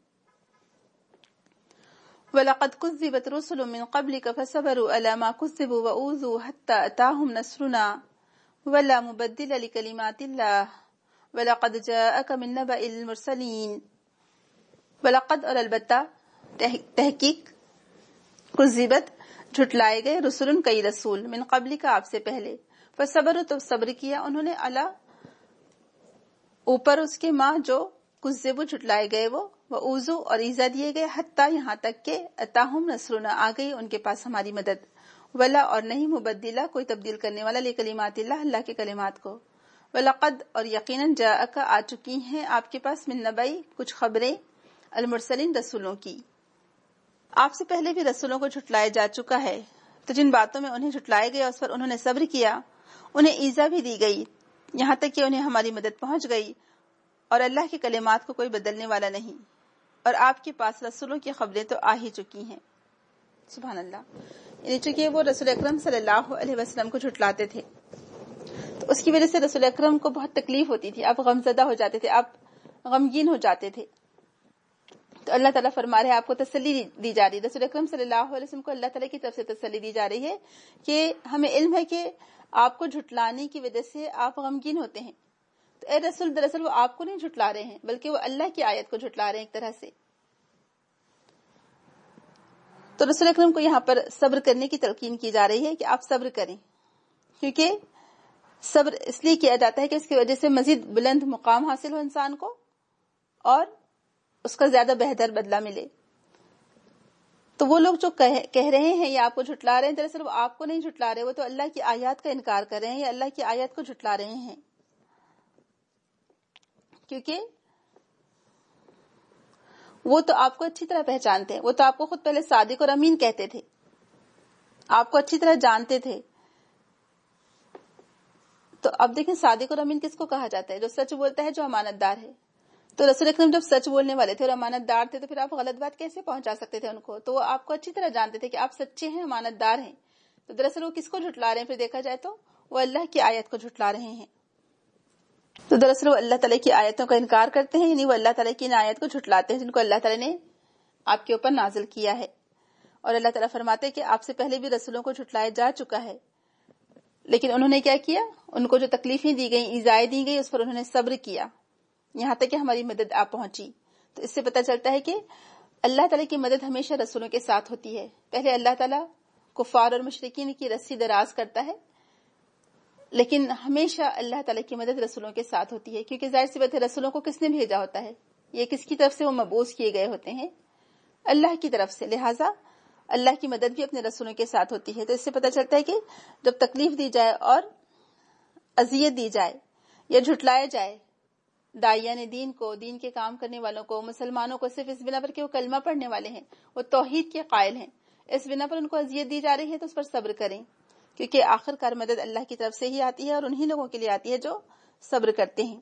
وَلَقَدْ كُذِّبَتْ رُسُلٌ مِّن قَبْلِكَ فَصَبَرُوا عَلَىٰ مَا كُذِّبُوا وَأُوذُوا حَتَّىٰ أَتَاهُمْ نَصْرُنَا وَلَا مُبَدِّلَ لِكَلِمَاتِ اللَّهِ وَلَقَدْ جَاءَكَ مِن نَّبَإِ الْمُرْسَلِينَ وَلَقَدْ اور البتہ تحقیق کذبت جھٹلائے گئے رسول کئی رسول من قبل کا آپ سے پہلے فصبروا تو صبر کیا انہوں نے علی اوپر اس کے ماں جو کذبوا جھٹلائے گئے وہ وعوذو اور ایذا دیے گئے حتیٰ یہاں تک کہ اتاہم نصرنا آ گئی ان کے پاس ہماری مدد ولا اور نہیں مبدلہ کوئی تبدیل کرنے والا لکلمات اللہ اللہ کے کلمات کو ولقد اور یقیناً جاءک آ چکی ہیں آپ کے پاس من نبئی کچھ خبریں المرسلین رسولوں کی آپ سے پہلے بھی رسولوں کو جھٹلایا جا چکا ہے تو جن باتوں میں انہیں جھٹلایا گیا اس پر انہوں نے صبر کیا انہیں ایذا بھی دی گئی یہاں تک کہ انہیں ہماری مدد پہنچ گئی اور اللہ کے کلمات کو کوئی بدلنے والا نہیں اور آپ کے پاس رسولوں کی خبریں تو آ ہی چکی ہیں۔ سبحان اللہ، یعنی چونکہ وہ رسول اکرم صلی اللہ علیہ وسلم کو جھٹلاتے تھے تو اس کی وجہ سے رسول اکرم کو بہت تکلیف ہوتی تھی، آپ غمزدہ ہو جاتے تھے، آپ غمگین ہو جاتے تھے۔ تو اللہ تعالیٰ فرما رہے ہیں آپ کو تسلی دی جا رہی ہے، رسول اکرم صلی اللہ علیہ وسلم کو اللہ تعالیٰ کی طرف سے تسلی دی جا رہی ہے کہ ہمیں علم ہے کہ آپ کو جھٹلانے کی وجہ سے آپ غمگین ہوتے ہیں، تو اے رسول دراصل وہ آپ کو نہیں جھٹلا رہے ہیں بلکہ وہ اللہ کی آیت کو جھٹلا رہے ہیں ایک طرح سے۔ تو رسول اکرم کو یہاں پر صبر کرنے کی تلقین کی جا رہی ہے کہ آپ صبر کریں، کیونکہ صبر اس لیے کیا جاتا ہے کہ اس کی وجہ سے مزید بلند مقام حاصل ہو انسان کو اور اس کا زیادہ بہتر بدلہ ملے۔ تو وہ لوگ جو کہہ رہے ہیں یا آپ کو جھٹلا رہے ہیں دراصل وہ آپ کو نہیں جھٹلا رہے، وہ تو اللہ کی آیات کا انکار کر رہے ہیں یا اللہ کی آیات کو جھٹلا رہے ہیں، کیونکہ وہ تو آپ کو اچھی طرح پہچانتے ہیں، وہ تو آپ کو خود پہلے صادق اور امین کہتے تھے، آپ کو اچھی طرح جانتے تھے۔ تو اب دیکھیں صادق اور امین کس کو کہا جاتا ہے؟ جو سچ بولتا ہے، جو امانت دار ہے۔ تو رسول اکرم جب سچ بولنے والے تھے اور امانت دار تھے تو پھر آپ غلط بات کیسے پہنچا سکتے تھے ان کو؟ تو وہ آپ کو اچھی طرح جانتے تھے کہ آپ سچے ہیں، امانت دار ہیں، تو دراصل وہ کس کو جھٹلا رہے ہیں؟ پھر دیکھا جائے تو وہ اللہ کی آیت کو جھٹلا رہے ہیں۔ تو دراصل وہ اللہ تعالیٰ کی آیتوں کا انکار کرتے ہیں، یعنی وہ اللہ تعالیٰ کی ان آیت کو جھٹلاتے ہیں جن کو اللہ تعالیٰ نے آپ کے اوپر نازل کیا ہے۔ اور اللہ تعالیٰ فرماتے ہیں کہ آپ سے پہلے بھی رسولوں کو جھٹلایا جا چکا ہے، لیکن انہوں نے کیا کیا؟ ان کو جو تکلیفیں دی گئیں، ایذائیں دی گئی، اس پر انہوں نے صبر کیا یہاں تک کہ ہماری مدد آپ پہنچی۔ تو اس سے پتہ چلتا ہے کہ اللہ تعالیٰ کی مدد ہمیشہ رسولوں کے ساتھ ہوتی ہے۔ پہلے اللہ تعالیٰ کفار اور مشرکین کی رسی دراز کرتا ہے، لیکن ہمیشہ اللہ تعالیٰ کی مدد رسولوں کے ساتھ ہوتی ہے، کیونکہ ظاہر سی بات ہے رسولوں کو کس نے بھیجا ہوتا ہے؟ یہ کس کی طرف سے وہ مبعوث کیے گئے ہوتے ہیں؟ اللہ کی طرف سے، لہٰذا اللہ کی مدد بھی اپنے رسولوں کے ساتھ ہوتی ہے۔ تو اس سے پتہ چلتا ہے کہ جب تکلیف دی جائے اور اذیت دی جائے یا جھٹلایا جائے داعیان دین کو، دین کے کام کرنے والوں کو، مسلمانوں کو، صرف اس بنا پر کہ وہ کلمہ پڑھنے والے ہیں، وہ توحید کے قائل ہیں، اس بنا پر ان کو اذیت دی جا رہی ہے تو اس پر صبر کریں، کیونکہ آخر کار مدد اللہ کی طرف سے ہی آتی ہے اور انہی لوگوں کے لیے آتی ہے جو صبر کرتے ہیں۔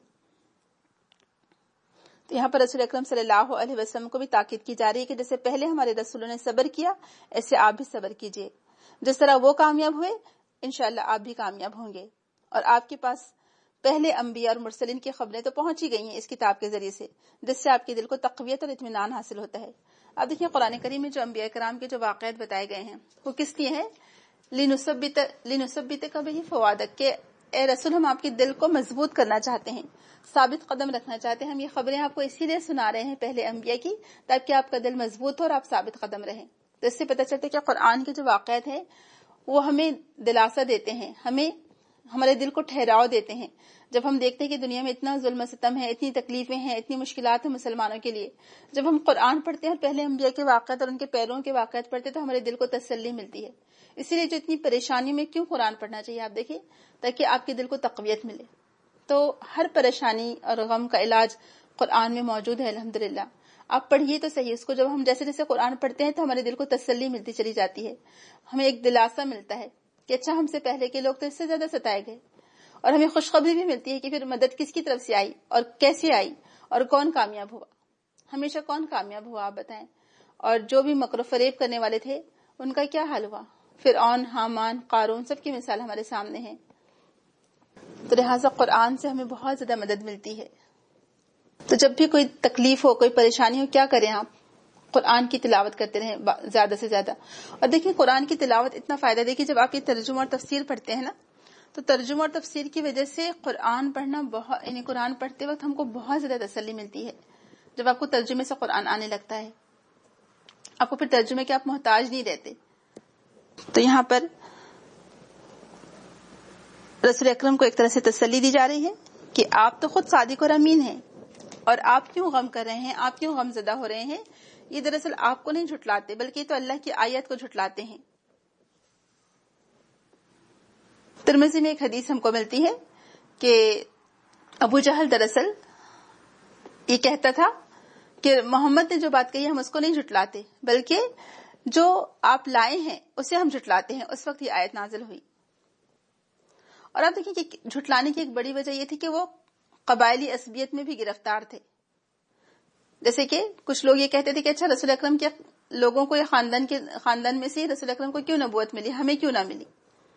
تو یہاں پر رسول اکرم صلی اللہ علیہ وسلم کو بھی تاکید کی جا رہی ہے کہ جیسے پہلے ہمارے رسولوں نے صبر کیا ایسے آپ بھی صبر کیجئے، جس طرح وہ کامیاب ہوئے انشاءاللہ آپ بھی کامیاب ہوں گے۔ اور آپ کے پاس پہلے انبیاء اور مرسلین کی خبریں تو پہنچی گئی ہیں اس کتاب کے ذریعے سے، جس سے آپ کے دل کو تقویت اور اطمینان حاصل ہوتا ہے۔ اب دیکھیں قرآن کریم میں جو انبیاء کرام کے جو واقعات بتائے گئے ہیں وہ کس لیے ہیں؟ لِنُثَبِّتَ لِنُثَبِّتَكَ بِهِ فُؤَادَكَ، کہ اے رسول ہم آپ کے دل کو مضبوط کرنا چاہتے ہیں، ثابت قدم رکھنا چاہتے ہیں۔ ہم یہ خبریں آپ کو اسی لیے سنا رہے ہیں پہلے انبیاء کی، تاکہ آپ کا دل مضبوط ہو اور آپ ثابت قدم رہیں۔ تو اس سے پتہ چلتا ہے کہ قرآن کے جو واقعات ہیں وہ ہمیں دلاسا دیتے ہیں، ہمیں ہمارے دل کو ٹھہراؤ دیتے ہیں۔ جب ہم دیکھتے ہیں کہ دنیا میں اتنا ظلم و ستم ہے، اتنی تکلیفیں ہیں، اتنی مشکلات ہیں مسلمانوں کے لیے، جب ہم قرآن پڑھتے ہیں اور پہلے انبیاء کے واقعات اور ان کے پیروں کے واقعات پڑھتے ہیں تو ہمارے دل کو تسلی ملتی ہے۔ اسی لیے جو اتنی پریشانی میں کیوں قرآن پڑھنا چاہیے آپ دیکھیں، تاکہ آپ کے دل کو تقویت ملے۔ تو ہر پریشانی اور غم کا علاج قرآن میں موجود ہے الحمدللہ. آپ پڑھیے تو صحیح اس کو. جب ہم جیسے جیسے قرآن پڑھتے ہیں تو ہمارے دل کو تسلی ملتی چلی جاتی ہے, ہمیں ایک دلاسا ملتا ہے کہ اچھا ہم سے پہلے کے لوگ تو اس سے زیادہ ستائے گئے, اور ہمیں خوشخبری بھی ملتی ہے کہ پھر مدد کس کی طرف سے آئی اور کیسے آئی اور کون کامیاب ہوا. ہمیشہ کون کامیاب ہوا آپ بتائیں؟ اور جو بھی مکر و فریب کرنے والے تھے ان کا کیا حال ہوا؟ فرعون, حامان, قارون, سب کی مثال ہمارے سامنے ہے. تو لہٰذا قرآن سے ہمیں بہت زیادہ مدد ملتی ہے. تو جب بھی کوئی تکلیف ہو, کوئی پریشانی ہو, کیا کریں آپ؟ قرآن کی تلاوت کرتے رہیں زیادہ سے زیادہ. اور دیکھیں قرآن کی تلاوت اتنا فائدہ دے کہ جب آپ یہ ترجمہ اور تفسیر پڑھتے ہیں نا, تو ترجمہ اور تفسیر کی وجہ سے قرآن پڑھنا بہت, یعنی قرآن پڑھتے وقت ہم کو بہت زیادہ تسلی ملتی ہے. جب آپ کو ترجمے سے قرآن آنے لگتا ہے, آپ کو پھر ترجمے کے آپ محتاج نہیں رہتے. تو یہاں پر رسول اکرم کو ایک طرح سے تسلی دی جا رہی ہے کہ آپ تو خود صادق اور امین ہیں, اور آپ کیوں غم کر رہے ہیں, آپ کیوں غم زدہ ہو رہے ہیں؟ یہ دراصل آپ کو نہیں جھٹلاتے بلکہ تو اللہ کی آیت کو جھٹلاتے ہیں. ترمذی میں ایک حدیث ہم کو ملتی ہے کہ ابو جہل دراصل یہ کہتا تھا کہ محمد نے جو بات کہی ہم اس کو نہیں جھٹلاتے بلکہ جو آپ لائے ہیں اسے ہم جھٹلاتے ہیں. اس وقت یہ آیت نازل ہوئی. اور آپ دیکھیں کہ جھٹلانے کی ایک بڑی وجہ یہ تھی کہ وہ قبائلی عصبیت میں بھی گرفتار تھے. جیسے کہ کچھ لوگ یہ کہتے تھے کہ اچھا رسول اکرم کے لوگوں کو, یہ خاندان کے خاندان میں سے رسول اکرم کو کیوں نبوت ملی, ہمیں کیوں نہ ملی؟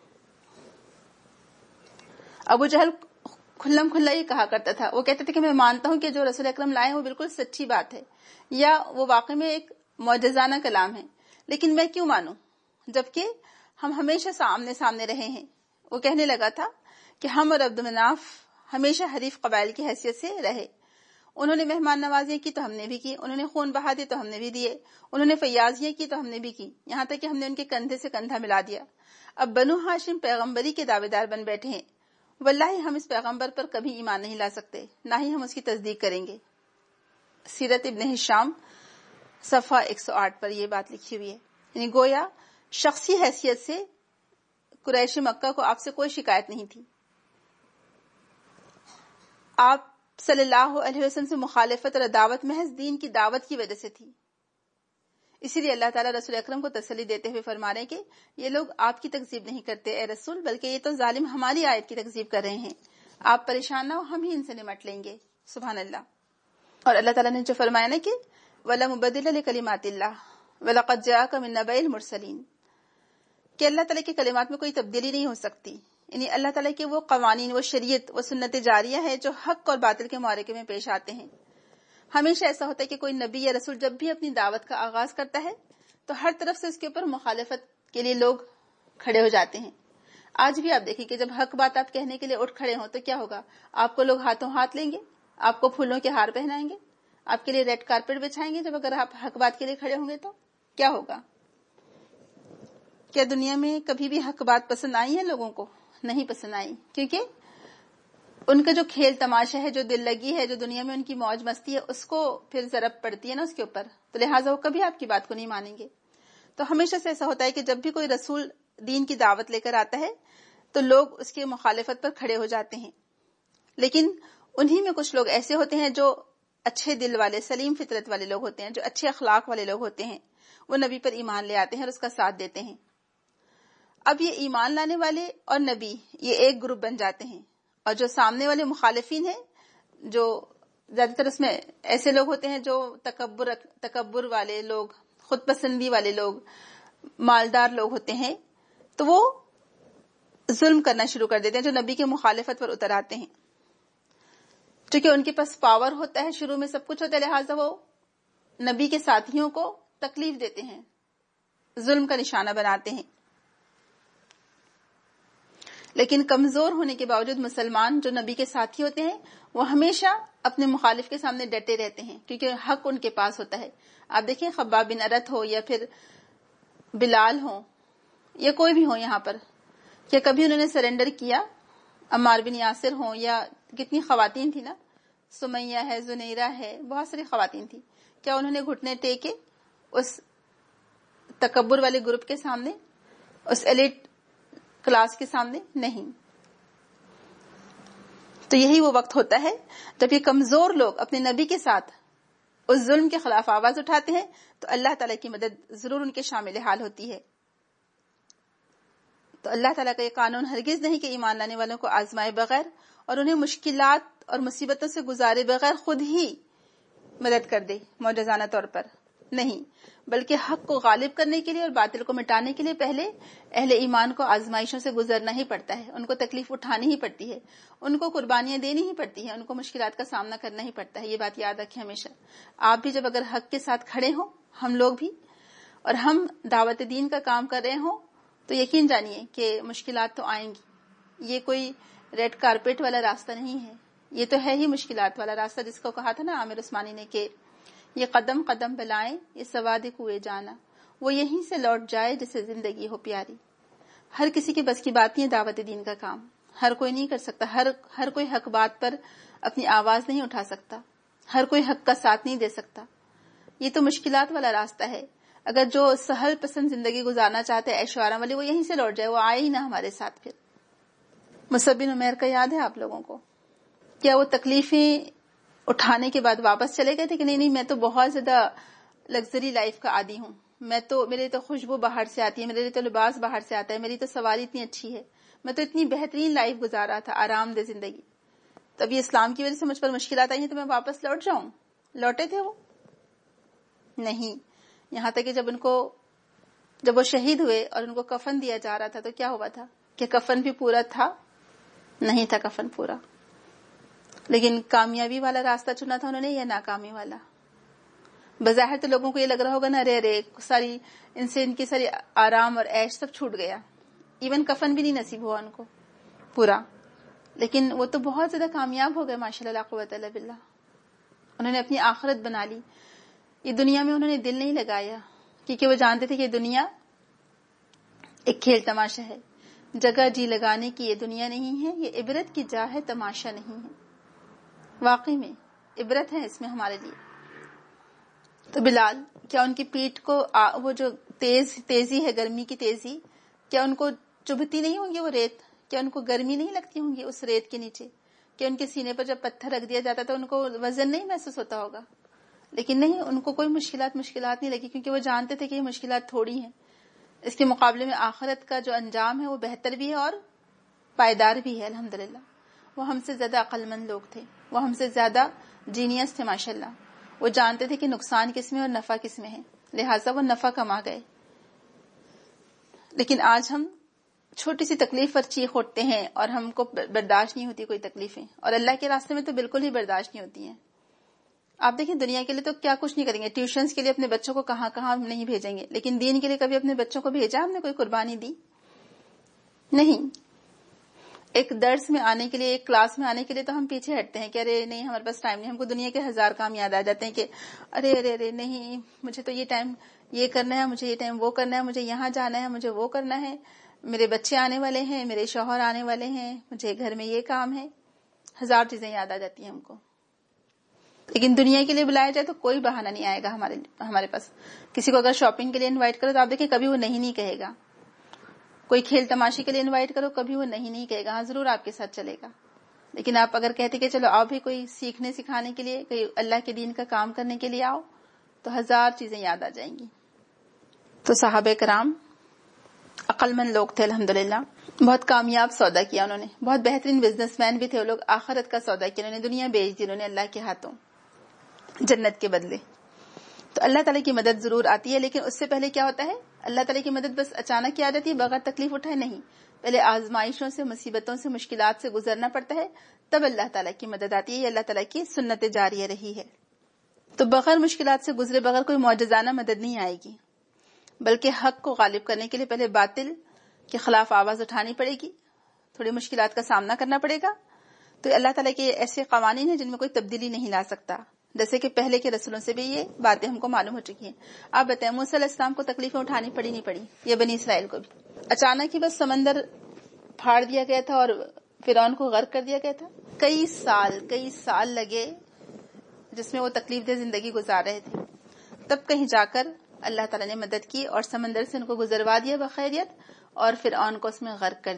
ابو جہل کھلم کھلا یہ کہا کرتا تھا. وہ کہتے تھے کہ میں مانتا ہوں کہ جو رسول اکرم لائے ہیں وہ بالکل سچی بات ہے, یا وہ واقعی میں ایک معجزانہ کلام ہے, لیکن میں کیوں مانوں جبکہ ہم ہمیشہ سامنے سامنے رہے ہیں. وہ کہنے لگا تھا کہ ہم اور عبد مناف ہمیشہ حریف قبائل کی حیثیت سے رہے. انہوں نے مہمان نوازیاں کی تو ہم نے بھی کی, انہوں نے خون بہا دیے تو ہم نے بھی دیے, انہوں نے فیاضیاں کی تو ہم نے بھی کی, یہاں تک کہ ہم نے ان کے کندھے سے کندھا ملا دیا. اب بنو ہاشم پیغمبری کے دعوے دار بن بیٹھے ہیں. واللہ ہم اس پیغمبر پر کبھی ایمان نہیں لا سکتے, نہ ہی ہم اس کی تصدیق کریں گے. سیرت ابن ہشام صفحہ ایک سو آٹھ پر یہ بات لکھی ہوئی ہے. یعنی گویا شخصی حیثیت سے قریش مکہ کو آپ سے کوئی شکایت نہیں تھی. آپ صلی اللہ علیہ وسلم سے مخالفت اور عداوت محض دین کی دعوت کی وجہ سے تھی. اسی لیے اللہ تعالیٰ رسول اکرم کو تسلی دیتے ہوئے فرما رہے ہیں کہ یہ لوگ آپ کی تکذیب نہیں کرتے اے رسول, بلکہ یہ تو ظالم ہماری آیت کی تکذیب کر رہے ہیں. آپ پریشان نہ ہو, ہم ہی ان سے نمٹ لیں گے. سبحان اللہ. اور اللہ تعالیٰ نے جو فرمایا نا کہ وَلَا مُبَدِّلَ لِكَلِمَاتِ اللَّهِ وَلَقَدْ جَاءَكَ مِن نَبَإِ الْمُرْسَلِينَ, کہ اللہ تعالیٰ کی کلمات میں کوئی تبدیلی نہیں ہو سکتی. یعنی اللہ تعالیٰ کے وہ قوانین, وہ شریعت, وہ سنت جاریہ ہے جو حق اور باطل کے معرکے میں پیش آتے ہیں. ہمیشہ ایسا ہوتا ہے کہ کوئی نبی یا رسول جب بھی اپنی دعوت کا آغاز کرتا ہے تو ہر طرف سے اس کے اوپر مخالفت کے لیے لوگ کھڑے ہو جاتے ہیں. آج بھی آپ دیکھیں کہ جب حق بات آپ کہنے کے لیے اٹھ کھڑے ہوں تو کیا ہوگا؟ آپ کو لوگ ہاتھوں ہاتھ لیں گے, آپ کو پھولوں کے ہار پہنائیں گے, آپ کے لیے ریڈ کارپیٹ بچھائیں گے. جب اگر آپ حق بات کے لیے کھڑے ہوں گے تو کیا ہوگا؟ کیا دنیا میں کبھی بھی حق بات پسند آئی ہے لوگوں کو؟ نہیں پسند آئی, کیونکہ ان کا جو کھیل تماشا ہے, جو دل لگی ہے, جو دنیا میں ان کی موج مستی ہے, اس کو پھر ضرب پڑتی ہے نا اس کے اوپر, تو لہٰذا وہ کبھی آپ کی بات کو نہیں مانیں گے. تو ہمیشہ سے ایسا ہوتا ہے کہ جب بھی کوئی رسول دین کی دعوت لے کر آتا ہے تو لوگ اس کی مخالفت پر کھڑے ہو جاتے ہیں. لیکن انہی میں کچھ لوگ ایسے ہوتے ہیں جو اچھے دل والے, سلیم فطرت والے لوگ ہوتے ہیں, جو اچھے اخلاق والے لوگ ہوتے ہیں, وہ نبی پر ایمان لے آتے ہیں اور اس کا ساتھ دیتے ہیں. اب یہ ایمان لانے والے اور نبی یہ ایک گروپ بن جاتے ہیں, اور جو سامنے والے مخالفین ہیں, جو زیادہ تر اس میں ایسے لوگ ہوتے ہیں جو تکبر تکبر والے لوگ, خود پسندی والے لوگ, مالدار لوگ ہوتے ہیں, تو وہ ظلم کرنا شروع کر دیتے ہیں جو نبی کے مخالفت پر اتر آتے ہیں. چونکہ ان کے پاس پاور ہوتا ہے, شروع میں سب کچھ ہوتا ہے, لہٰذا وہ نبی کے ساتھیوں کو تکلیف دیتے ہیں, ظلم کا نشانہ بناتے ہیں. لیکن کمزور ہونے کے باوجود مسلمان جو نبی کے ساتھی ہوتے ہیں وہ ہمیشہ اپنے مخالف کے سامنے ڈٹے رہتے ہیں, کیونکہ حق ان کے پاس ہوتا ہے. آپ دیکھیں خباب بن ارت ہو یا پھر بلال ہو یا کوئی بھی ہو یہاں پر, کیا کبھی انہوں نے سرنڈر کیا؟ عمار بن یاسر ہوں یا کتنی خواتین تھی نا, سمیہ ہے, زنیرہ ہے, بہت ساری خواتین تھی, کیا انہوں نے گھٹنے ٹیکے اس تکبر والے گروپ کے سامنے, اس ایلیٹ کلاس کے سامنے؟ نہیں. تو یہی وہ وقت ہوتا ہے جب یہ کمزور لوگ اپنے نبی کے ساتھ اس ظلم کے خلاف آواز اٹھاتے ہیں تو اللہ تعالیٰ کی مدد ضرور ان کے شامل حال ہوتی ہے. تو اللہ تعالیٰ کا یہ قانون ہرگز نہیں کہ ایمان لانے والوں کو آزمائے بغیر اور انہیں مشکلات اور مصیبتوں سے گزارے بغیر خود ہی مدد کر دے معجزانہ طور پر. نہیں، بلکہ حق کو غالب کرنے کے لیے اور باطل کو مٹانے کے لیے پہلے اہل ایمان کو آزمائشوں سے گزرنا ہی پڑتا ہے، ان کو تکلیف اٹھانی ہی پڑتی ہے، ان کو قربانیاں دینی ہی پڑتی ہیں، ان کو مشکلات کا سامنا کرنا ہی پڑتا ہے. یہ بات یاد رکھیں ہمیشہ. آپ بھی جب اگر حق کے ساتھ کھڑے ہوں، ہم لوگ بھی، اور ہم دعوت دین کا کام کر رہے ہوں، تو یقین جانیے کہ مشکلات تو آئیں گی. یہ کوئی ریڈ کارپیٹ والا راستہ نہیں ہے، یہ تو ہے ہی مشکلات والا راستہ، جس کو کہا تھا نا عامر عثمانی نے کہ یہ قدم قدم بلائیں یہ سواد کوئے جانا، وہ یہیں سے لوٹ جائے جسے زندگی ہو پیاری. ہر کسی کے بس کی بات نہیں ہے دعوت دین کا کام، ہر کوئی نہیں کر سکتا، ہر ہر کوئی حق بات پر اپنی آواز نہیں اٹھا سکتا، ہر کوئی حق کا ساتھ نہیں دے سکتا. یہ تو مشکلات والا راستہ ہے. اگر جو سہل پسند زندگی گزارنا چاہتے ہیں عیش و آرام والی، وہ یہیں سے لوٹ جائے، وہ آئے ہی نہ ہمارے ساتھ. پھر مصعب بن عمیر کا یاد ہے آپ لوگوں کو؟ کیا وہ تکلیفیں اٹھانے کے بعد واپس چلے گئے تھے کہ نہیں نہیں میں تو بہت زیادہ لگژری لائف کا عادی ہوں، میں تو میرے تو خوشبو باہر سے آتی ہے، میرے تو لباس باہر سے آتا ہے، میری تو سواری اتنی اچھی ہے، میں تو اتنی بہترین لائف گزار رہا تھا، آرام دہ زندگی، تو اب یہ اسلام کی وجہ سے مجھ پر مشکلات آئی ہیں تو میں واپس لوٹ جاؤں؟ لوٹے تھے وہ؟ نہیں. یہاں تک کہ جب ان کو جب وہ شہید ہوئے اور ان کو کفن دیا جا رہا تھا تو کیا ہوا تھا کہ کفن بھی پورا تھا؟ نہیں تھا کفن پورا. لیکن کامیابی والا راستہ چنا تھا انہوں نے یا ناکامی والا؟ بظاہر تو لوگوں کو یہ لگ رہا ہوگا نا، ارے ارے ساری ان سے ان کی ساری آرام اور عیش سب چھوٹ گیا، ایون کفن بھی نہیں نصیب ہوا ان کو پورا. لیکن وہ تو بہت زیادہ کامیاب ہو گئے ماشاء اللہ، لا قوت الا باللہ. انہوں نے اپنی آخرت بنا لی. یہ دنیا میں انہوں نے دل نہیں لگایا کیونکہ وہ جانتے تھے کہ یہ دنیا ایک کھیل تماشا ہے. جگہ جی لگانے کی یہ دنیا نہیں ہے، یہ عبرت کی جا ہے، تماشا نہیں ہے. واقعی میں عبرت ہے اس میں ہمارے لیے. تو بلال کیا ان کی پیٹھ کو آ, وہ جو تیز تیزی ہے، گرمی کی تیزی، کیا ان کو چبھتی نہیں ہوں گی وہ ریت؟ کیا ان کو گرمی نہیں لگتی ہوں گی اس ریت کے نیچے؟ کیا ان کے سینے پر جب پتھر رکھ دیا جاتا تو ان کو وزن نہیں محسوس ہوتا ہوگا؟ لیکن نہیں، ان کو کوئی مشکلات مشکلات نہیں لگی کیونکہ وہ جانتے تھے کہ یہ مشکلات تھوڑی ہیں. اس کے مقابلے میں آخرت کا جو انجام ہے وہ بہتر بھی ہے اور پائیدار بھی ہے. الحمدللہ وہ ہم سے زیادہ عقل مند لوگ تھے، وہ ہم سے زیادہ جینیس تھے ماشاءاللہ. وہ جانتے تھے کہ نقصان کس میں اور نفع کس میں ہے، لہٰذا وہ نفع کما گئے. لیکن آج ہم چھوٹی سی تکلیف پر چیخ اٹھتے ہیں اور ہم کو برداشت نہیں ہوتی کوئی تکلیفیں، اور اللہ کے راستے میں تو بالکل ہی برداشت نہیں ہوتی ہیں. آپ دیکھیں دنیا کے لیے تو کیا کچھ نہیں کریں گے، ٹیوشنز کے لیے اپنے بچوں کو کہاں کہاں نہیں بھیجیں گے، لیکن دین کے لیے کبھی اپنے بچوں کو بھیجا ہم نے؟ کوئی قربانی دی؟ نہیں. ایک درس میں آنے کے لیے، ایک کلاس میں آنے کے لیے تو ہم پیچھے ہٹتے ہیں کہ ارے نہیں ہمارے پاس ٹائم نہیں. ہم کو دنیا کے ہزار کام یاد آ جاتے ہیں کہ ارے ارے ارے نہیں، مجھے تو یہ ٹائم یہ کرنا ہے، مجھے یہ ٹائم وہ کرنا ہے، مجھے یہاں جانا ہے، مجھے وہ کرنا ہے، میرے بچے آنے والے ہیں، میرے شوہر آنے والے ہیں، مجھے گھر میں یہ کام ہے. ہزار چیزیں یاد آ جاتی ہیں ہم کو. لیکن دنیا کے لیے بلایا جائے تو کوئی بہانہ نہیں آئے گا ہمارے ہمارے پاس. کسی کو اگر شاپنگ کے لیے انوائٹ کرو تو آپ دیکھیں کبھی وہ نہیں نہیں کہے گا. کوئی کھیل تماشے کے لیے انوائٹ کرو کبھی وہ نہیں نہیں کہے گا، ہاں ضرور آپ کے ساتھ چلے گا. لیکن آپ اگر کہتے کہ چلو آؤ بھی کوئی سیکھنے سکھانے کے لیے، کوئی اللہ کے دین کا کام کرنے کے لیے آؤ، تو ہزار چیزیں یاد آ جائیں گی. تو صحابہ کرام عقل مند لوگ تھے الحمدللہ. بہت کامیاب سودا کیا انہوں نے، بہت بہترین بزنس مین بھی تھے وہ لوگ. آخرت کا سودا کیا انہوں نے، دنیا بیچ دی انہوں نے اللہ کے ہاتھوں جنت کے بدلے. تو اللہ تعالیٰ کی مدد ضرور آتی ہے، لیکن اس سے پہلے کیا ہوتا ہے؟ اللہ تعالیٰ کی مدد بس اچانک کی آ جاتی ہے بغیر تکلیف اٹھائے؟ نہیں، پہلے آزمائشوں سے، مصیبتوں سے، مشکلات سے گزرنا پڑتا ہے، تب اللہ تعالیٰ کی مدد آتی ہے. یہ اللہ تعالیٰ کی سنت جاریہ رہی ہے. تو بغیر مشکلات سے گزرے بغیر کوئی معجزانہ مدد نہیں آئے گی، بلکہ حق کو غالب کرنے کے لیے پہلے باطل کے خلاف آواز اٹھانی پڑے گی، تھوڑی مشکلات کا سامنا کرنا پڑے گا. تو اللہ تعالیٰ کے ایسے قوانین ہیں جن میں کوئی تبدیلی نہیں لا سکتا، جیسے کہ پہلے کے رسولوں سے بھی یہ باتیں ہم کو معلوم ہو چکی ہیں. آپ بتائیں موسیٰ علیہ السلام کو تکلیفیں اٹھانی پڑی نہیں پڑی؟ یہ بنی اسرائیل کو بھی اچانک ہی بس سمندر پھاڑ دیا گیا تھا اور فرعون کو غرق کر دیا گیا تھا. کئی سال کئی سال لگے جس میں وہ تکلیف دہ زندگی گزار رہے تھے، تب کہیں جا کر اللہ تعالیٰ نے مدد کی اور سمندر سے ان کو گزروا دیا بخیریت، اور فرعون کو اس میں غرق کر دیا.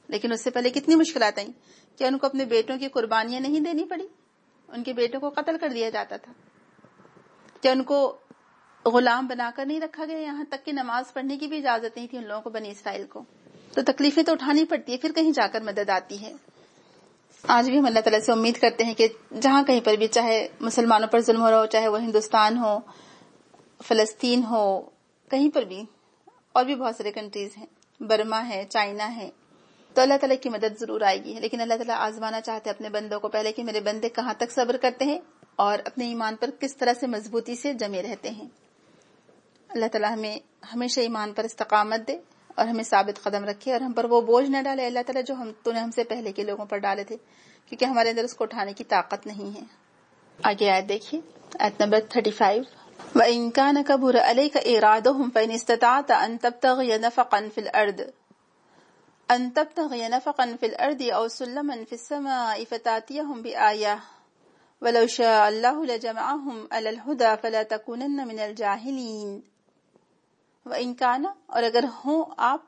لیکن اس سے پہلے کتنی مشکلات آئیں. کیا ان کو اپنے بیٹوں کی قربانیاں نہیں دینی پڑی؟ ان کے بیٹوں کو قتل کر دیا جاتا تھا. کیا ان کو غلام بنا کر نہیں رکھا گیا؟ یہاں تک کہ نماز پڑھنے کی بھی اجازت نہیں تھی ان لوگوں کو، بنی اسرائیل کو. تو تکلیفیں تو اٹھانی پڑتی ہے، پھر کہیں جا کر مدد آتی ہے. آج بھی ہم اللہ تعالیٰ سے امید کرتے ہیں کہ جہاں کہیں پر بھی، چاہے مسلمانوں پر ظلم ہو رہا ہو، چاہے وہ ہندوستان ہو، فلسطین ہو، کہیں پر بھی، اور بھی بہت سارے کنٹریز ہیں، برما ہے، چائنا ہے، تو اللہ تعالیٰ کی مدد ضرور آئے گی. لیکن اللہ تعالیٰ آزمانا چاہتے ہیں اپنے بندوں کو پہلے کہ میرے بندے کہاں تک صبر کرتے ہیں اور اپنے ایمان پر کس طرح سے مضبوطی سے جمے رہتے ہیں. اللہ تعالیٰ ہمیں ہمیشہ ایمان پر استقامت دے اور ہمیں ثابت قدم رکھے، اور ہم پر وہ بوجھ نہ ڈالے اللہ تعالیٰ جو ہم تو نے ہم سے پہلے کے لوگوں پر ڈالے تھے، کیونکہ ہمارے اندر اس کو اٹھانے کی طاقت نہیں ہے. آگے آیت دیکھیے، آیت نمبر35. وَإِن كَانَ كَبُرَ عَلَيْكَ إِعْرَاضُهُمْ فَإِنِ اسْتَطَعْتَ أَن تَبْتَغِيَ نَفَقًا فِي الْأَرْضِ أَن تَبْتَغِيَ نَفَقًا فِي الْأَرْضِ أَوْ سُلَّمًا فِي السَّمَاءِ فَتَأْتِيَهُم بِآيَةٍ وَلَوْ شَاءَ اللَّهُ لَجَمَعَهُمْ عَلَى الْهُدَى فَلَا تَكُونَنَّ مِنَ الْجَاهِلِينَ. وَإِن كَانَ، اور اگر ہو آپ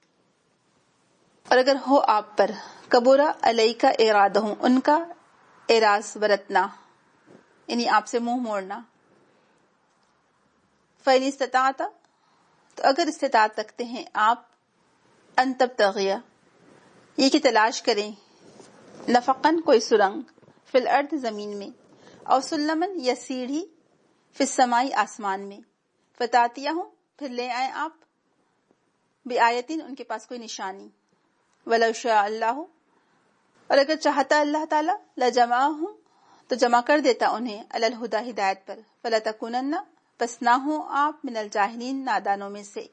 اور اگر ہو آپ پر، کبورا علیکا ارادہم، ان کا اعراض برتنا، یعنی آپ سے منہ موڑنا. فَإِنِ اسْتَطَعْتَ، تو اگر استطاعت رکھتے ہیں آپ، ان تبتغیہ، یہ کہ تلاش کریں، نفقن کوئی سرنگ، فی الارض زمین میں، او سلمن یا سیڑھی، فی السمائی آسمان میں، فتاتیہم پھر لے آئیں آپ، بآیتین ان کے پاس کوئی نشانی، ولو شاء اللہ، اور اگر چاہتا اللہ تعالی، لجمعہم تو جمع کر دیتا انہیں، علی الہدی ہدایت پر، فلا تکونن پس نہ ہو آپ، من الجاہلین نادانوں میں سے.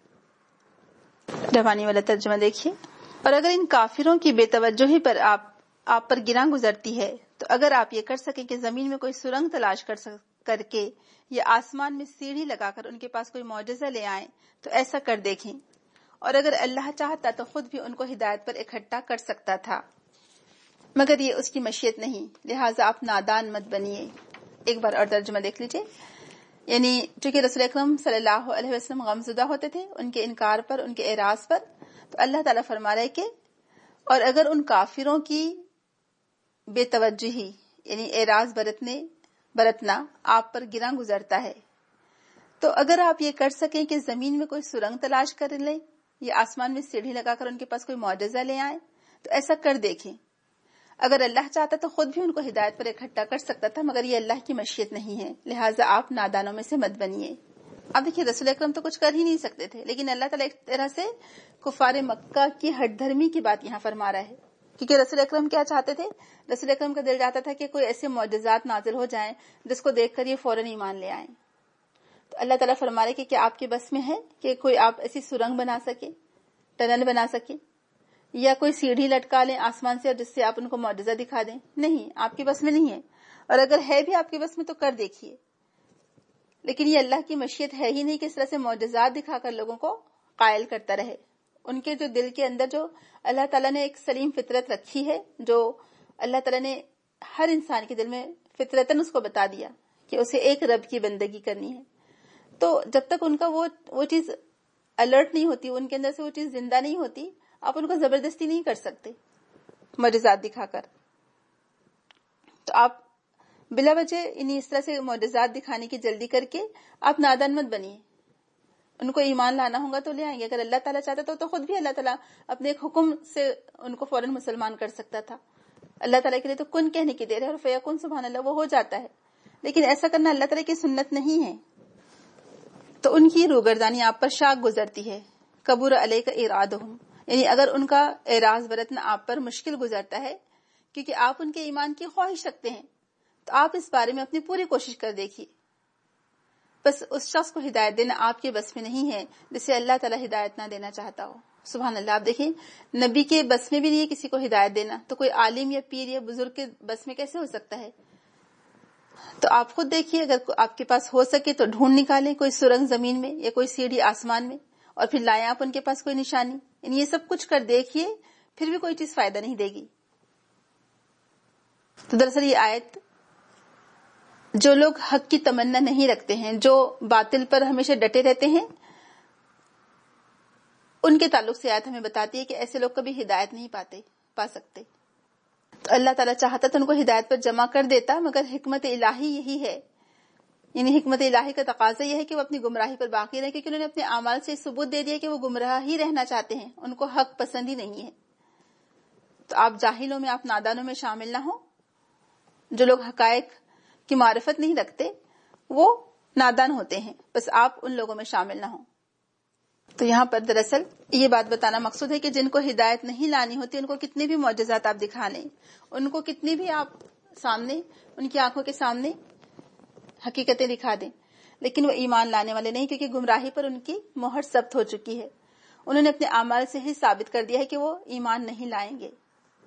روانی والا ترجمہ دیکھیے. اور اگر ان کافروں کی بے توجہی پر آپ آپ پر گراں گزرتی ہے، تو اگر آپ یہ کر سکیں کہ زمین میں کوئی سرنگ تلاش کر سک کر کے یا آسمان میں سیڑھی لگا کر ان کے پاس کوئی معجزہ لے آئیں، تو ایسا کر دیکھیں. اور اگر اللہ چاہتا تو خود بھی ان کو ہدایت پر اکٹھا کر سکتا تھا، مگر یہ اس کی مشیت نہیں، لہٰذا آپ نادان مت بنیے. ایک بار اور ترجمہ دیکھ لیجئے. یعنی چونکہ رسول اکرم صلی اللہ علیہ وسلم غمزدہ ہوتے تھے ان کے انکار پر، ان کے اعراض پر، تو اللہ تعالیٰ فرما رہے کہ اور اگر ان کافروں کی بے توجہی، یعنی اعراض برتنے برتنا آپ پر گراں گزرتا ہے، تو اگر آپ یہ کر سکیں کہ زمین میں کوئی سرنگ تلاش کر لیں یا آسمان میں سیڑھی لگا کر ان کے پاس کوئی معجزہ لے آئیں، تو ایسا کر دیکھیں. اگر اللہ چاہتا تو خود بھی ان کو ہدایت پر اکٹھا کر سکتا تھا، مگر یہ اللہ کی مشیت نہیں ہے، لہٰذا آپ نادانوں میں سے مت بنیے. اب دیکھیے رسول اکرم تو کچھ کر ہی نہیں سکتے تھے، لیکن اللہ تعالیٰ ایک طرح سے کفار مکہ کی ہٹ دھرمی کی بات یہاں فرما رہا ہے. کیونکہ رسول اکرم کیا چاہتے تھے؟ رسول اکرم کا دل چاہتا تھا کہ کوئی ایسے معجزات نازل ہو جائیں جس کو دیکھ کر یہ فوراً ایمان لے آئیں. تو اللہ تعالیٰ فرما رہے کہ کیا آپ کے بس میں ہے کہ کوئی آپ ایسی سرنگ بنا سکے، ٹنل بنا سکے، یا کوئی سیڑھی لٹکا لیں آسمان سے اور جس سے آپ ان کو معجزہ دکھا دیں؟ نہیں، آپ کے بس میں نہیں ہے. اور اگر ہے بھی آپ کے بس میں تو کر دیکھیے. لیکن یہ اللہ کی مشیت ہے ہی نہیں کہ اس طرح سے معجزات دکھا کر لوگوں کو قائل کرتا رہے. ان کے جو دل کے اندر جو اللہ تعالیٰ نے ایک سلیم فطرت رکھی ہے، جو اللہ تعالیٰ نے ہر انسان کے دل میں فطرتاً اس کو بتا دیا کہ اسے ایک رب کی بندگی کرنی ہے، تو جب تک ان کا وہ وہ چیز الرٹ نہیں ہوتی، ان کے اندر سے وہ چیز زندہ نہیں ہوتی، آپ ان کو زبردستی نہیں کر سکتے معجزات دکھا کر. تو آپ بلا وجہ انہیں اس طرح سے معجزات دکھانے کی جلدی کر کے آپ نادان مت بنیے. ان کو ایمان لانا ہوگا تو لے آئیں گے. اگر اللہ تعالیٰ چاہتا تو, تو خود بھی اللہ تعالیٰ اپنے ایک حکم سے ان کو فوراً مسلمان کر سکتا تھا. اللہ تعالیٰ کے لیے تو کن کہنے کی دیر ہے اور فیکن سبحان اللہ وہ ہو جاتا ہے. لیکن ایسا کرنا اللہ تعالیٰ کی سنت نہیں ہے. تو ان کی روگردانی آپ پر شاق گزرتی ہے. کبور علیک ارادہم، یعنی اگر ان کا اعراض برتنا آپ پر مشکل گزرتا ہے کیونکہ آپ ان کے ایمان کی خواہش رکھتے ہیں، تو آپ اس بارے میں اپنی پوری کوشش کر دیکھیے. بس اس شخص کو ہدایت دینا آپ کے بس میں نہیں ہے جسے اللہ تعالیٰ ہدایت نہ دینا چاہتا ہو. سبحان اللہ. آپ دیکھیں نبی کے بس میں بھی نہیں ہے کسی کو ہدایت دینا، تو کوئی عالم یا پیر یا بزرگ کے بس میں کیسے ہو سکتا ہے؟ تو آپ خود دیکھیے، اگر آپ کے پاس ہو سکے تو ڈھونڈ نکالیں کوئی سرنگ زمین میں یا کوئی سیڑھی آسمان میں، اور پھر لائیں آپ ان کے پاس کوئی نشانی. یعنی یہ سب کچھ کر دیکھیے، پھر بھی کوئی چیز فائدہ نہیں دے گی. تو دراصل یہ آیت جو لوگ حق کی تمنا نہیں رکھتے ہیں، جو باطل پر ہمیشہ ڈٹے رہتے ہیں، ان کے تعلق سے آیت ہمیں بتاتی ہے کہ ایسے لوگ کبھی ہدایت نہیں پاتے پا سکتے. تو اللہ تعالیٰ چاہتا تو ان کو ہدایت پر جمع کر دیتا، مگر حکمت الہی یہی ہے، یعنی حکمت الہی کا تقاضا یہ ہے کہ وہ اپنی گمراہی پر باقی رہے، کیونکہ انہوں نے اپنے اعمال سے ثبوت دے دیا کہ وہ گمراہ ہی رہنا چاہتے ہیں، ان کو حق پسند ہی نہیں ہے. تو آپ جاہلوں میں، آپ نادانوں میں شامل نہ ہوں. جو لوگ حقائق کی معرفت نہیں رکھتے وہ نادان ہوتے ہیں، بس آپ ان لوگوں میں شامل نہ ہوں. تو یہاں پر دراصل یہ بات بتانا مقصود ہے کہ جن کو ہدایت نہیں لانی ہوتی، ان کو کتنے بھی معجزات آپ دکھا لیں، ان کو کتنی بھی آپ سامنے، ان کی آنکھوں کے سامنے حقیقتیں دکھا دیں، لیکن وہ ایمان لانے والے نہیں، کیونکہ گمراہی پر ان کی مہر ثبت ہو چکی ہے. انہوں نے اپنے اعمال سے ہی ثابت کر دیا ہے کہ وہ ایمان نہیں لائیں گے.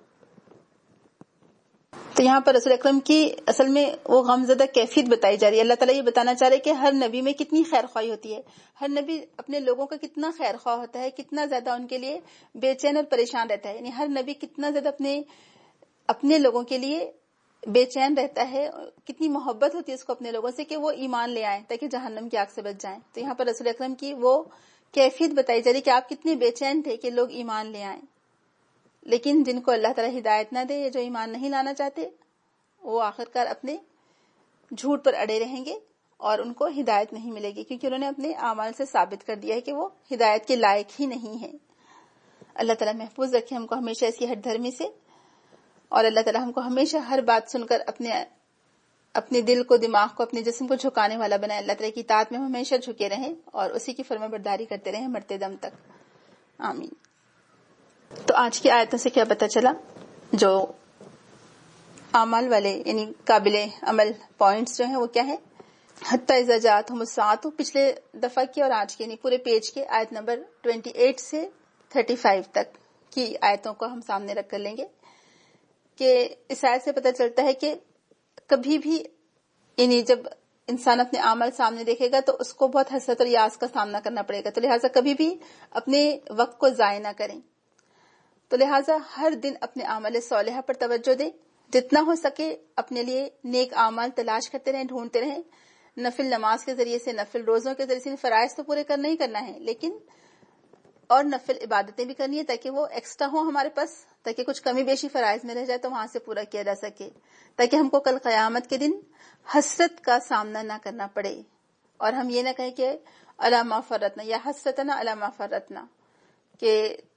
تو یہاں پر رسول اکرم کی اصل میں وہ غمزدہ کیفیت بتائی جا رہی ہے. اللہ تعالیٰ یہ بتانا چاہ رہے کہ ہر نبی میں کتنی خیر خواہی ہوتی ہے، ہر نبی اپنے لوگوں کا کتنا خیر خواہ ہوتا ہے، کتنا زیادہ ان کے لیے بے چین اور پریشان رہتا ہے. یعنی ہر نبی کتنا زیادہ اپنے اپنے لوگوں کے لیے بے چین رہتا ہے، کتنی محبت ہوتی ہے اس کو اپنے لوگوں سے کہ وہ ایمان لے آئیں تاکہ جہنم کی آگ سے بچ جائیں. تو یہاں پر رسول اکرم کی وہ کیفیت بتائی جا رہی کہ آپ کتنے بے چین تھے کہ لوگ ایمان لے آئیں. لیکن جن کو اللہ تعالیٰ ہدایت نہ دے یا جو ایمان نہیں لانا چاہتے، وہ آخرکار اپنے جھوٹ پر اڑے رہیں گے اور ان کو ہدایت نہیں ملے گی، کیونکہ انہوں نے اپنے اعمال سے ثابت کر دیا ہے کہ وہ ہدایت کے لائق ہی نہیں ہے. اللہ تعالیٰ محفوظ رکھے ہم کو ہمیشہ اس کی ہٹ دھرمی سے، اور اللہ تعالیٰ ہم کو ہمیشہ ہر بات سن کر اپنے اپنے دل کو، دماغ کو، اپنے جسم کو جھکانے والا بنائے. اللہ تعالیٰ کی اطاعت میں ہم ہمیشہ جھکے رہیں اور اسی کی فرما برداری کرتے رہیں مرتے دم تک. آمین. تو آج کی آیتوں سے کیا پتہ چلا؟ جو اعمال والے یعنی قابل عمل پوائنٹس جو ہیں وہ کیا ہے؟ حتی اذا جاءتہم الساعۃ، پچھلے دفعہ کی اور آج کی یعنی پورے پیج کے آیت نمبر اٹھائیس سے پینتیس تک کی آیتوں کو ہم سامنے رکھ کر لیں گے کہ اس آیت سے پتہ چلتا ہے کہ کبھی بھی یعنی جب انسان اپنے اعمال سامنے دیکھے گا تو اس کو بہت حسرت اور یاس کا سامنا کرنا پڑے گا. تو لہٰذا کبھی بھی اپنے وقت کو ضائع نہ کریں. تو لہٰذا ہر دن اپنے اعمال صالحہ پر توجہ دیں، جتنا ہو سکے اپنے لیے نیک اعمال تلاش کرتے رہیں، ڈھونڈتے رہیں. نفل نماز کے ذریعے سے، نفل روزوں کے ذریعے سے، فرائض تو پورے کرنا ہی کرنا ہے، لیکن اور نفل عبادتیں بھی کرنی ہے تاکہ وہ ایکسٹرا ہو ہمارے پاس، تاکہ کچھ کمی بیشی فرائض میں رہ جائے تو وہاں سے پورا کیا جا سکے، تاکہ ہم کو کل قیامت کے دن حسرت کا سامنا نہ کرنا پڑے اور ہم یہ نہ کہیں کہ الا ما فرطنا یا حسرتنا الا ما فرطنا، کہ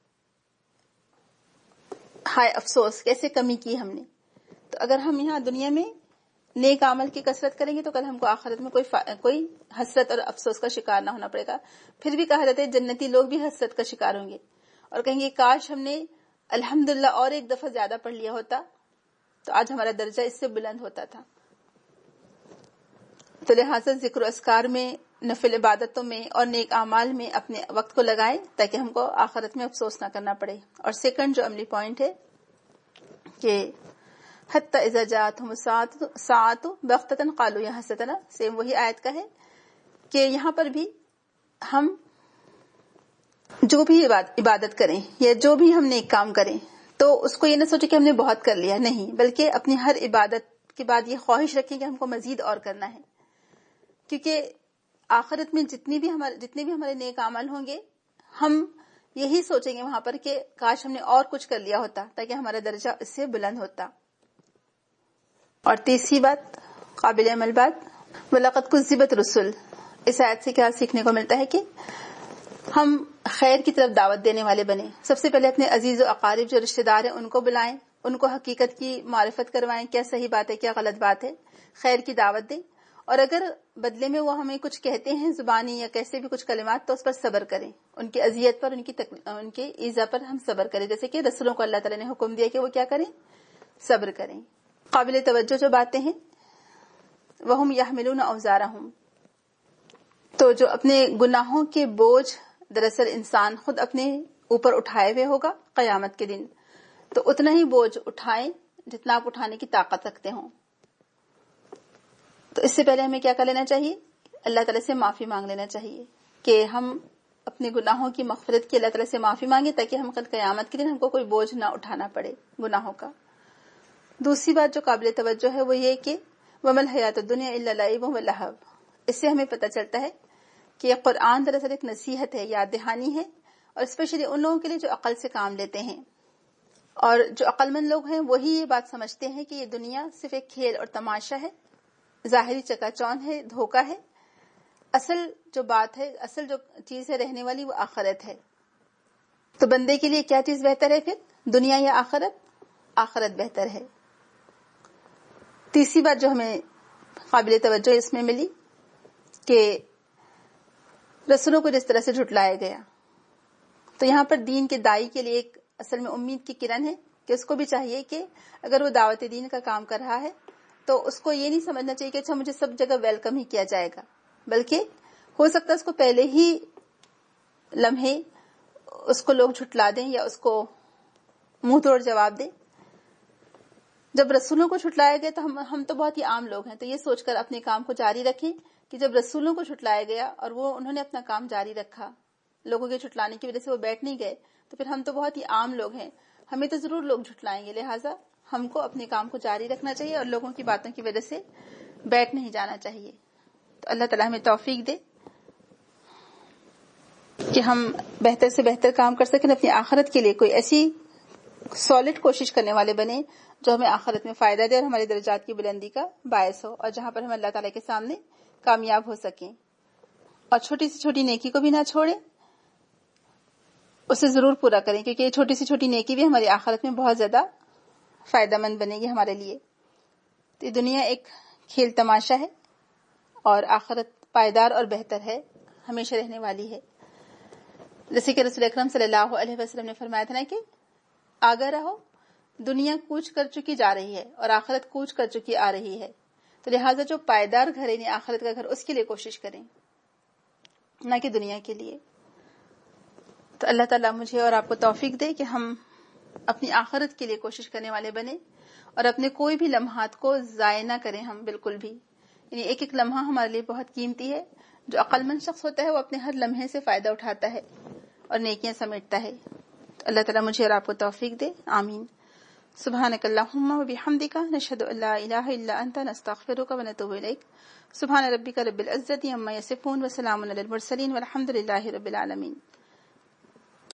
ہائے افسوس کیسے کمی کی ہم نے. تو اگر ہم یہاں دنیا میں نیک عمل کی کثرت کریں گے تو کل ہم کو آخرت میں کوئی فا... کوئی حسرت اور افسوس کا شکار نہ ہونا پڑے گا. پھر بھی کہا جاتا ہے جنتی لوگ بھی حسرت کا شکار ہوں گے اور کہیں گے کاش ہم نے الحمدللہ اور ایک دفعہ زیادہ پڑھ لیا ہوتا تو آج ہمارا درجہ اس سے بلند ہوتا تھا. تو لہٰذا ذکر و اذکار میں، نفل عبادتوں میں اور نیک اعمال میں اپنے وقت کو لگائیں تاکہ ہم کو آخرت میں افسوس نہ کرنا پڑے. اور سیکنڈ جو عملی پوائنٹ ہے کہ حتی اذا جاءتہم الساعۃ بغتۃ قالوا یا حسرتنا، سیم وہی آیت کا ہے کہ یہاں پر بھی ہم جو بھی عبادت کریں یا جو بھی ہم نیک کام کریں تو اس کو یہ نہ سوچے کہ ہم نے بہت کر لیا، نہیں، بلکہ اپنی ہر عبادت کے بعد یہ خواہش رکھیں کہ ہم کو مزید اور کرنا ہے. کیونکہ آخرت میں جتنی بھی ہمارے جتنے بھی ہمارے نیک عمل ہوں گے ہم یہی سوچیں گے وہاں پر کہ کاش ہم نے اور کچھ کر لیا ہوتا تاکہ ہمارا درجہ اس سے بلند ہوتا. اور تیسری بات، قابل عمل بات، وَلَقَدْ كُذِّبَتْ رُسُلٌ، اس آیت سے کیا سیکھنے کو ملتا ہے کہ ہم خیر کی طرف دعوت دینے والے بنیں. سب سے پہلے اپنے عزیز و اقارب جو رشتہ دار ہیں ان کو بلائیں، ان کو حقیقت کی معرفت کروائیں، کیا صحیح بات ہے کیا غلط بات ہے، خیر کی دعوت دیں. اور اگر بدلے میں وہ ہمیں کچھ کہتے ہیں زبانی یا کیسے بھی کچھ کلمات تو اس پر صبر کریں، ان کی اذیت پر، ان کی تک... ان کے ایذا پر ہم صبر کریں، جیسے کہ رسولوں کو اللہ تعالیٰ نے حکم دیا کہ وہ کیا کریں، صبر کریں. قابل توجہ جو باتیں ہیں وَهُمْ يَحْمِلُونَ أَوْزَارَهُمْ، تو جو اپنے گناہوں کے بوجھ دراصل انسان خود اپنے اوپر اٹھائے ہوئے ہوگا قیامت کے دن، تو اتنا ہی بوجھ اٹھائیں جتنا آپ اٹھانے کی طاقت رکھتے ہوں. تو اس سے پہلے ہمیں کیا کر لینا چاہیے؟ اللہ تعالیٰ سے معافی مانگ لینا چاہیے کہ ہم اپنے گناہوں کی مغفرت کی اللہ تعالیٰ سے معافی مانگیں تاکہ ہم کل قیامت کے دن ہم کو کوئی بوجھ نہ اٹھانا پڑے گناہوں کا. دوسری بات جو قابل توجہ ہے وہ یہ کہ وَمَا الْحَيَاةُ الدُّنْيَا إِلَّا لَعِبٌ وَلَهْوٌ، اس سے ہمیں پتہ چلتا ہے کہ یہ قرآن دراصل ایک نصیحت ہے، یاد دہانی ہے اور اسپیشلی ان لوگوں کے لیے جو عقل سے کام لیتے ہیں. اور جو عقل مند لوگ ہیں وہی یہ بات سمجھتے ہیں کہ یہ دنیا صرف ایک کھیل اور تماشا ہے، ظاہری چکا چوند ہے، دھوکہ ہے. اصل جو بات ہے، اصل جو چیز ہے رہنے والی، وہ آخرت ہے. تو بندے کے لیے کیا چیز بہتر ہے پھر، دنیا یا آخرت؟ آخرت بہتر ہے. تیسری بات جو ہمیں قابل توجہ اس میں ملی کہ رسولوں کو جس طرح سے جھٹلایا گیا، تو یہاں پر دین کے دائی کے لیے ایک اصل میں امید کی کرن ہے کہ اس کو بھی چاہیے کہ اگر وہ دعوت دین کا کام کر رہا ہے تو اس کو یہ نہیں سمجھنا چاہیے کہ اچھا مجھے سب جگہ ویلکم ہی کیا جائے گا، بلکہ ہو سکتا ہے اس کو پہلے ہی لمحے اس کو لوگ جھٹلا دیں یا اس کو منہ توڑ جواب دیں. جب رسولوں کو جھٹلایا گیا تو ہم ہم تو بہت ہی عام لوگ ہیں، تو یہ سوچ کر اپنے کام کو جاری رکھیں کہ جب رسولوں کو جھٹلایا گیا اور وہ انہوں نے اپنا کام جاری رکھا، لوگوں کے جھٹلانے کی وجہ سے وہ بیٹھ نہیں گئے، تو پھر ہم تو بہت ہی عام لوگ ہیں، ہمیں تو ضرور لوگ جھٹلائیں گے، لہٰذا ہم کو اپنے کام کو جاری رکھنا چاہیے اور لوگوں کی باتوں کی وجہ سے بیٹھ نہیں جانا چاہیے. تو اللہ تعالیٰ ہمیں توفیق دے کہ ہم بہتر سے بہتر کام کر سکیں، اپنی آخرت کے لیے کوئی ایسی سالڈ کوشش کرنے والے بنے جو ہمیں آخرت میں فائدہ دے اور ہماری درجات کی بلندی کا باعث ہو، اور جہاں پر ہم اللہ تعالیٰ کے سامنے کامیاب ہو سکیں. اور چھوٹی سی چھوٹی نیکی کو بھی نہ چھوڑیں، اسے ضرور پورا کریں، کیونکہ یہ چھوٹی سی چھوٹی نیکی بھی ہماری آخرت میں بہت زیادہ فائدہ مند بنے گی ہمارے لیے. تو یہ دنیا ایک کھیل تماشا ہے اور آخرت پائیدار اور بہتر ہے، ہمیشہ رہنے والی ہے. جیسے کہ رسول اکرم صلی اللہ علیہ وسلم نے فرمایا تھا نا کہ آگاہ رہو، دنیا کوچ کر چکی جا رہی ہے اور آخرت کوچ کر چکی آ رہی ہے، تو لہٰذا جو پائیدار گھر ہے یعنی آخرت کا گھر، اس کے لیے کوشش کریں، نہ کہ دنیا کے لیے. تو اللہ تعالیٰ مجھے اور آپ کو توفیق دے کہ ہم اپنی آخرت کے لیے کوشش کرنے والے بنے اور اپنے کوئی بھی لمحات کو ضائع نہ کریں ہم بالکل بھی. یعنی ایک ایک لمحہ ہمارے لیے بہت قیمتی ہے. جو عقل مند شخص ہوتا ہے وہ اپنے ہر لمحے سے فائدہ اٹھاتا ہے اور نیکیاں سمیٹتا ہے. تو اللہ تعالیٰ مجھے اور آپ کو توفیق دے، آمین. سبحانک اللہم و بحمدک، نشہد ان لا الہ الا انت، نستغفرک و نتوب الیک. سبحان ربک رب العزت عما یصفون وسلام علی المرسلین والحمد للہ رب العالمین.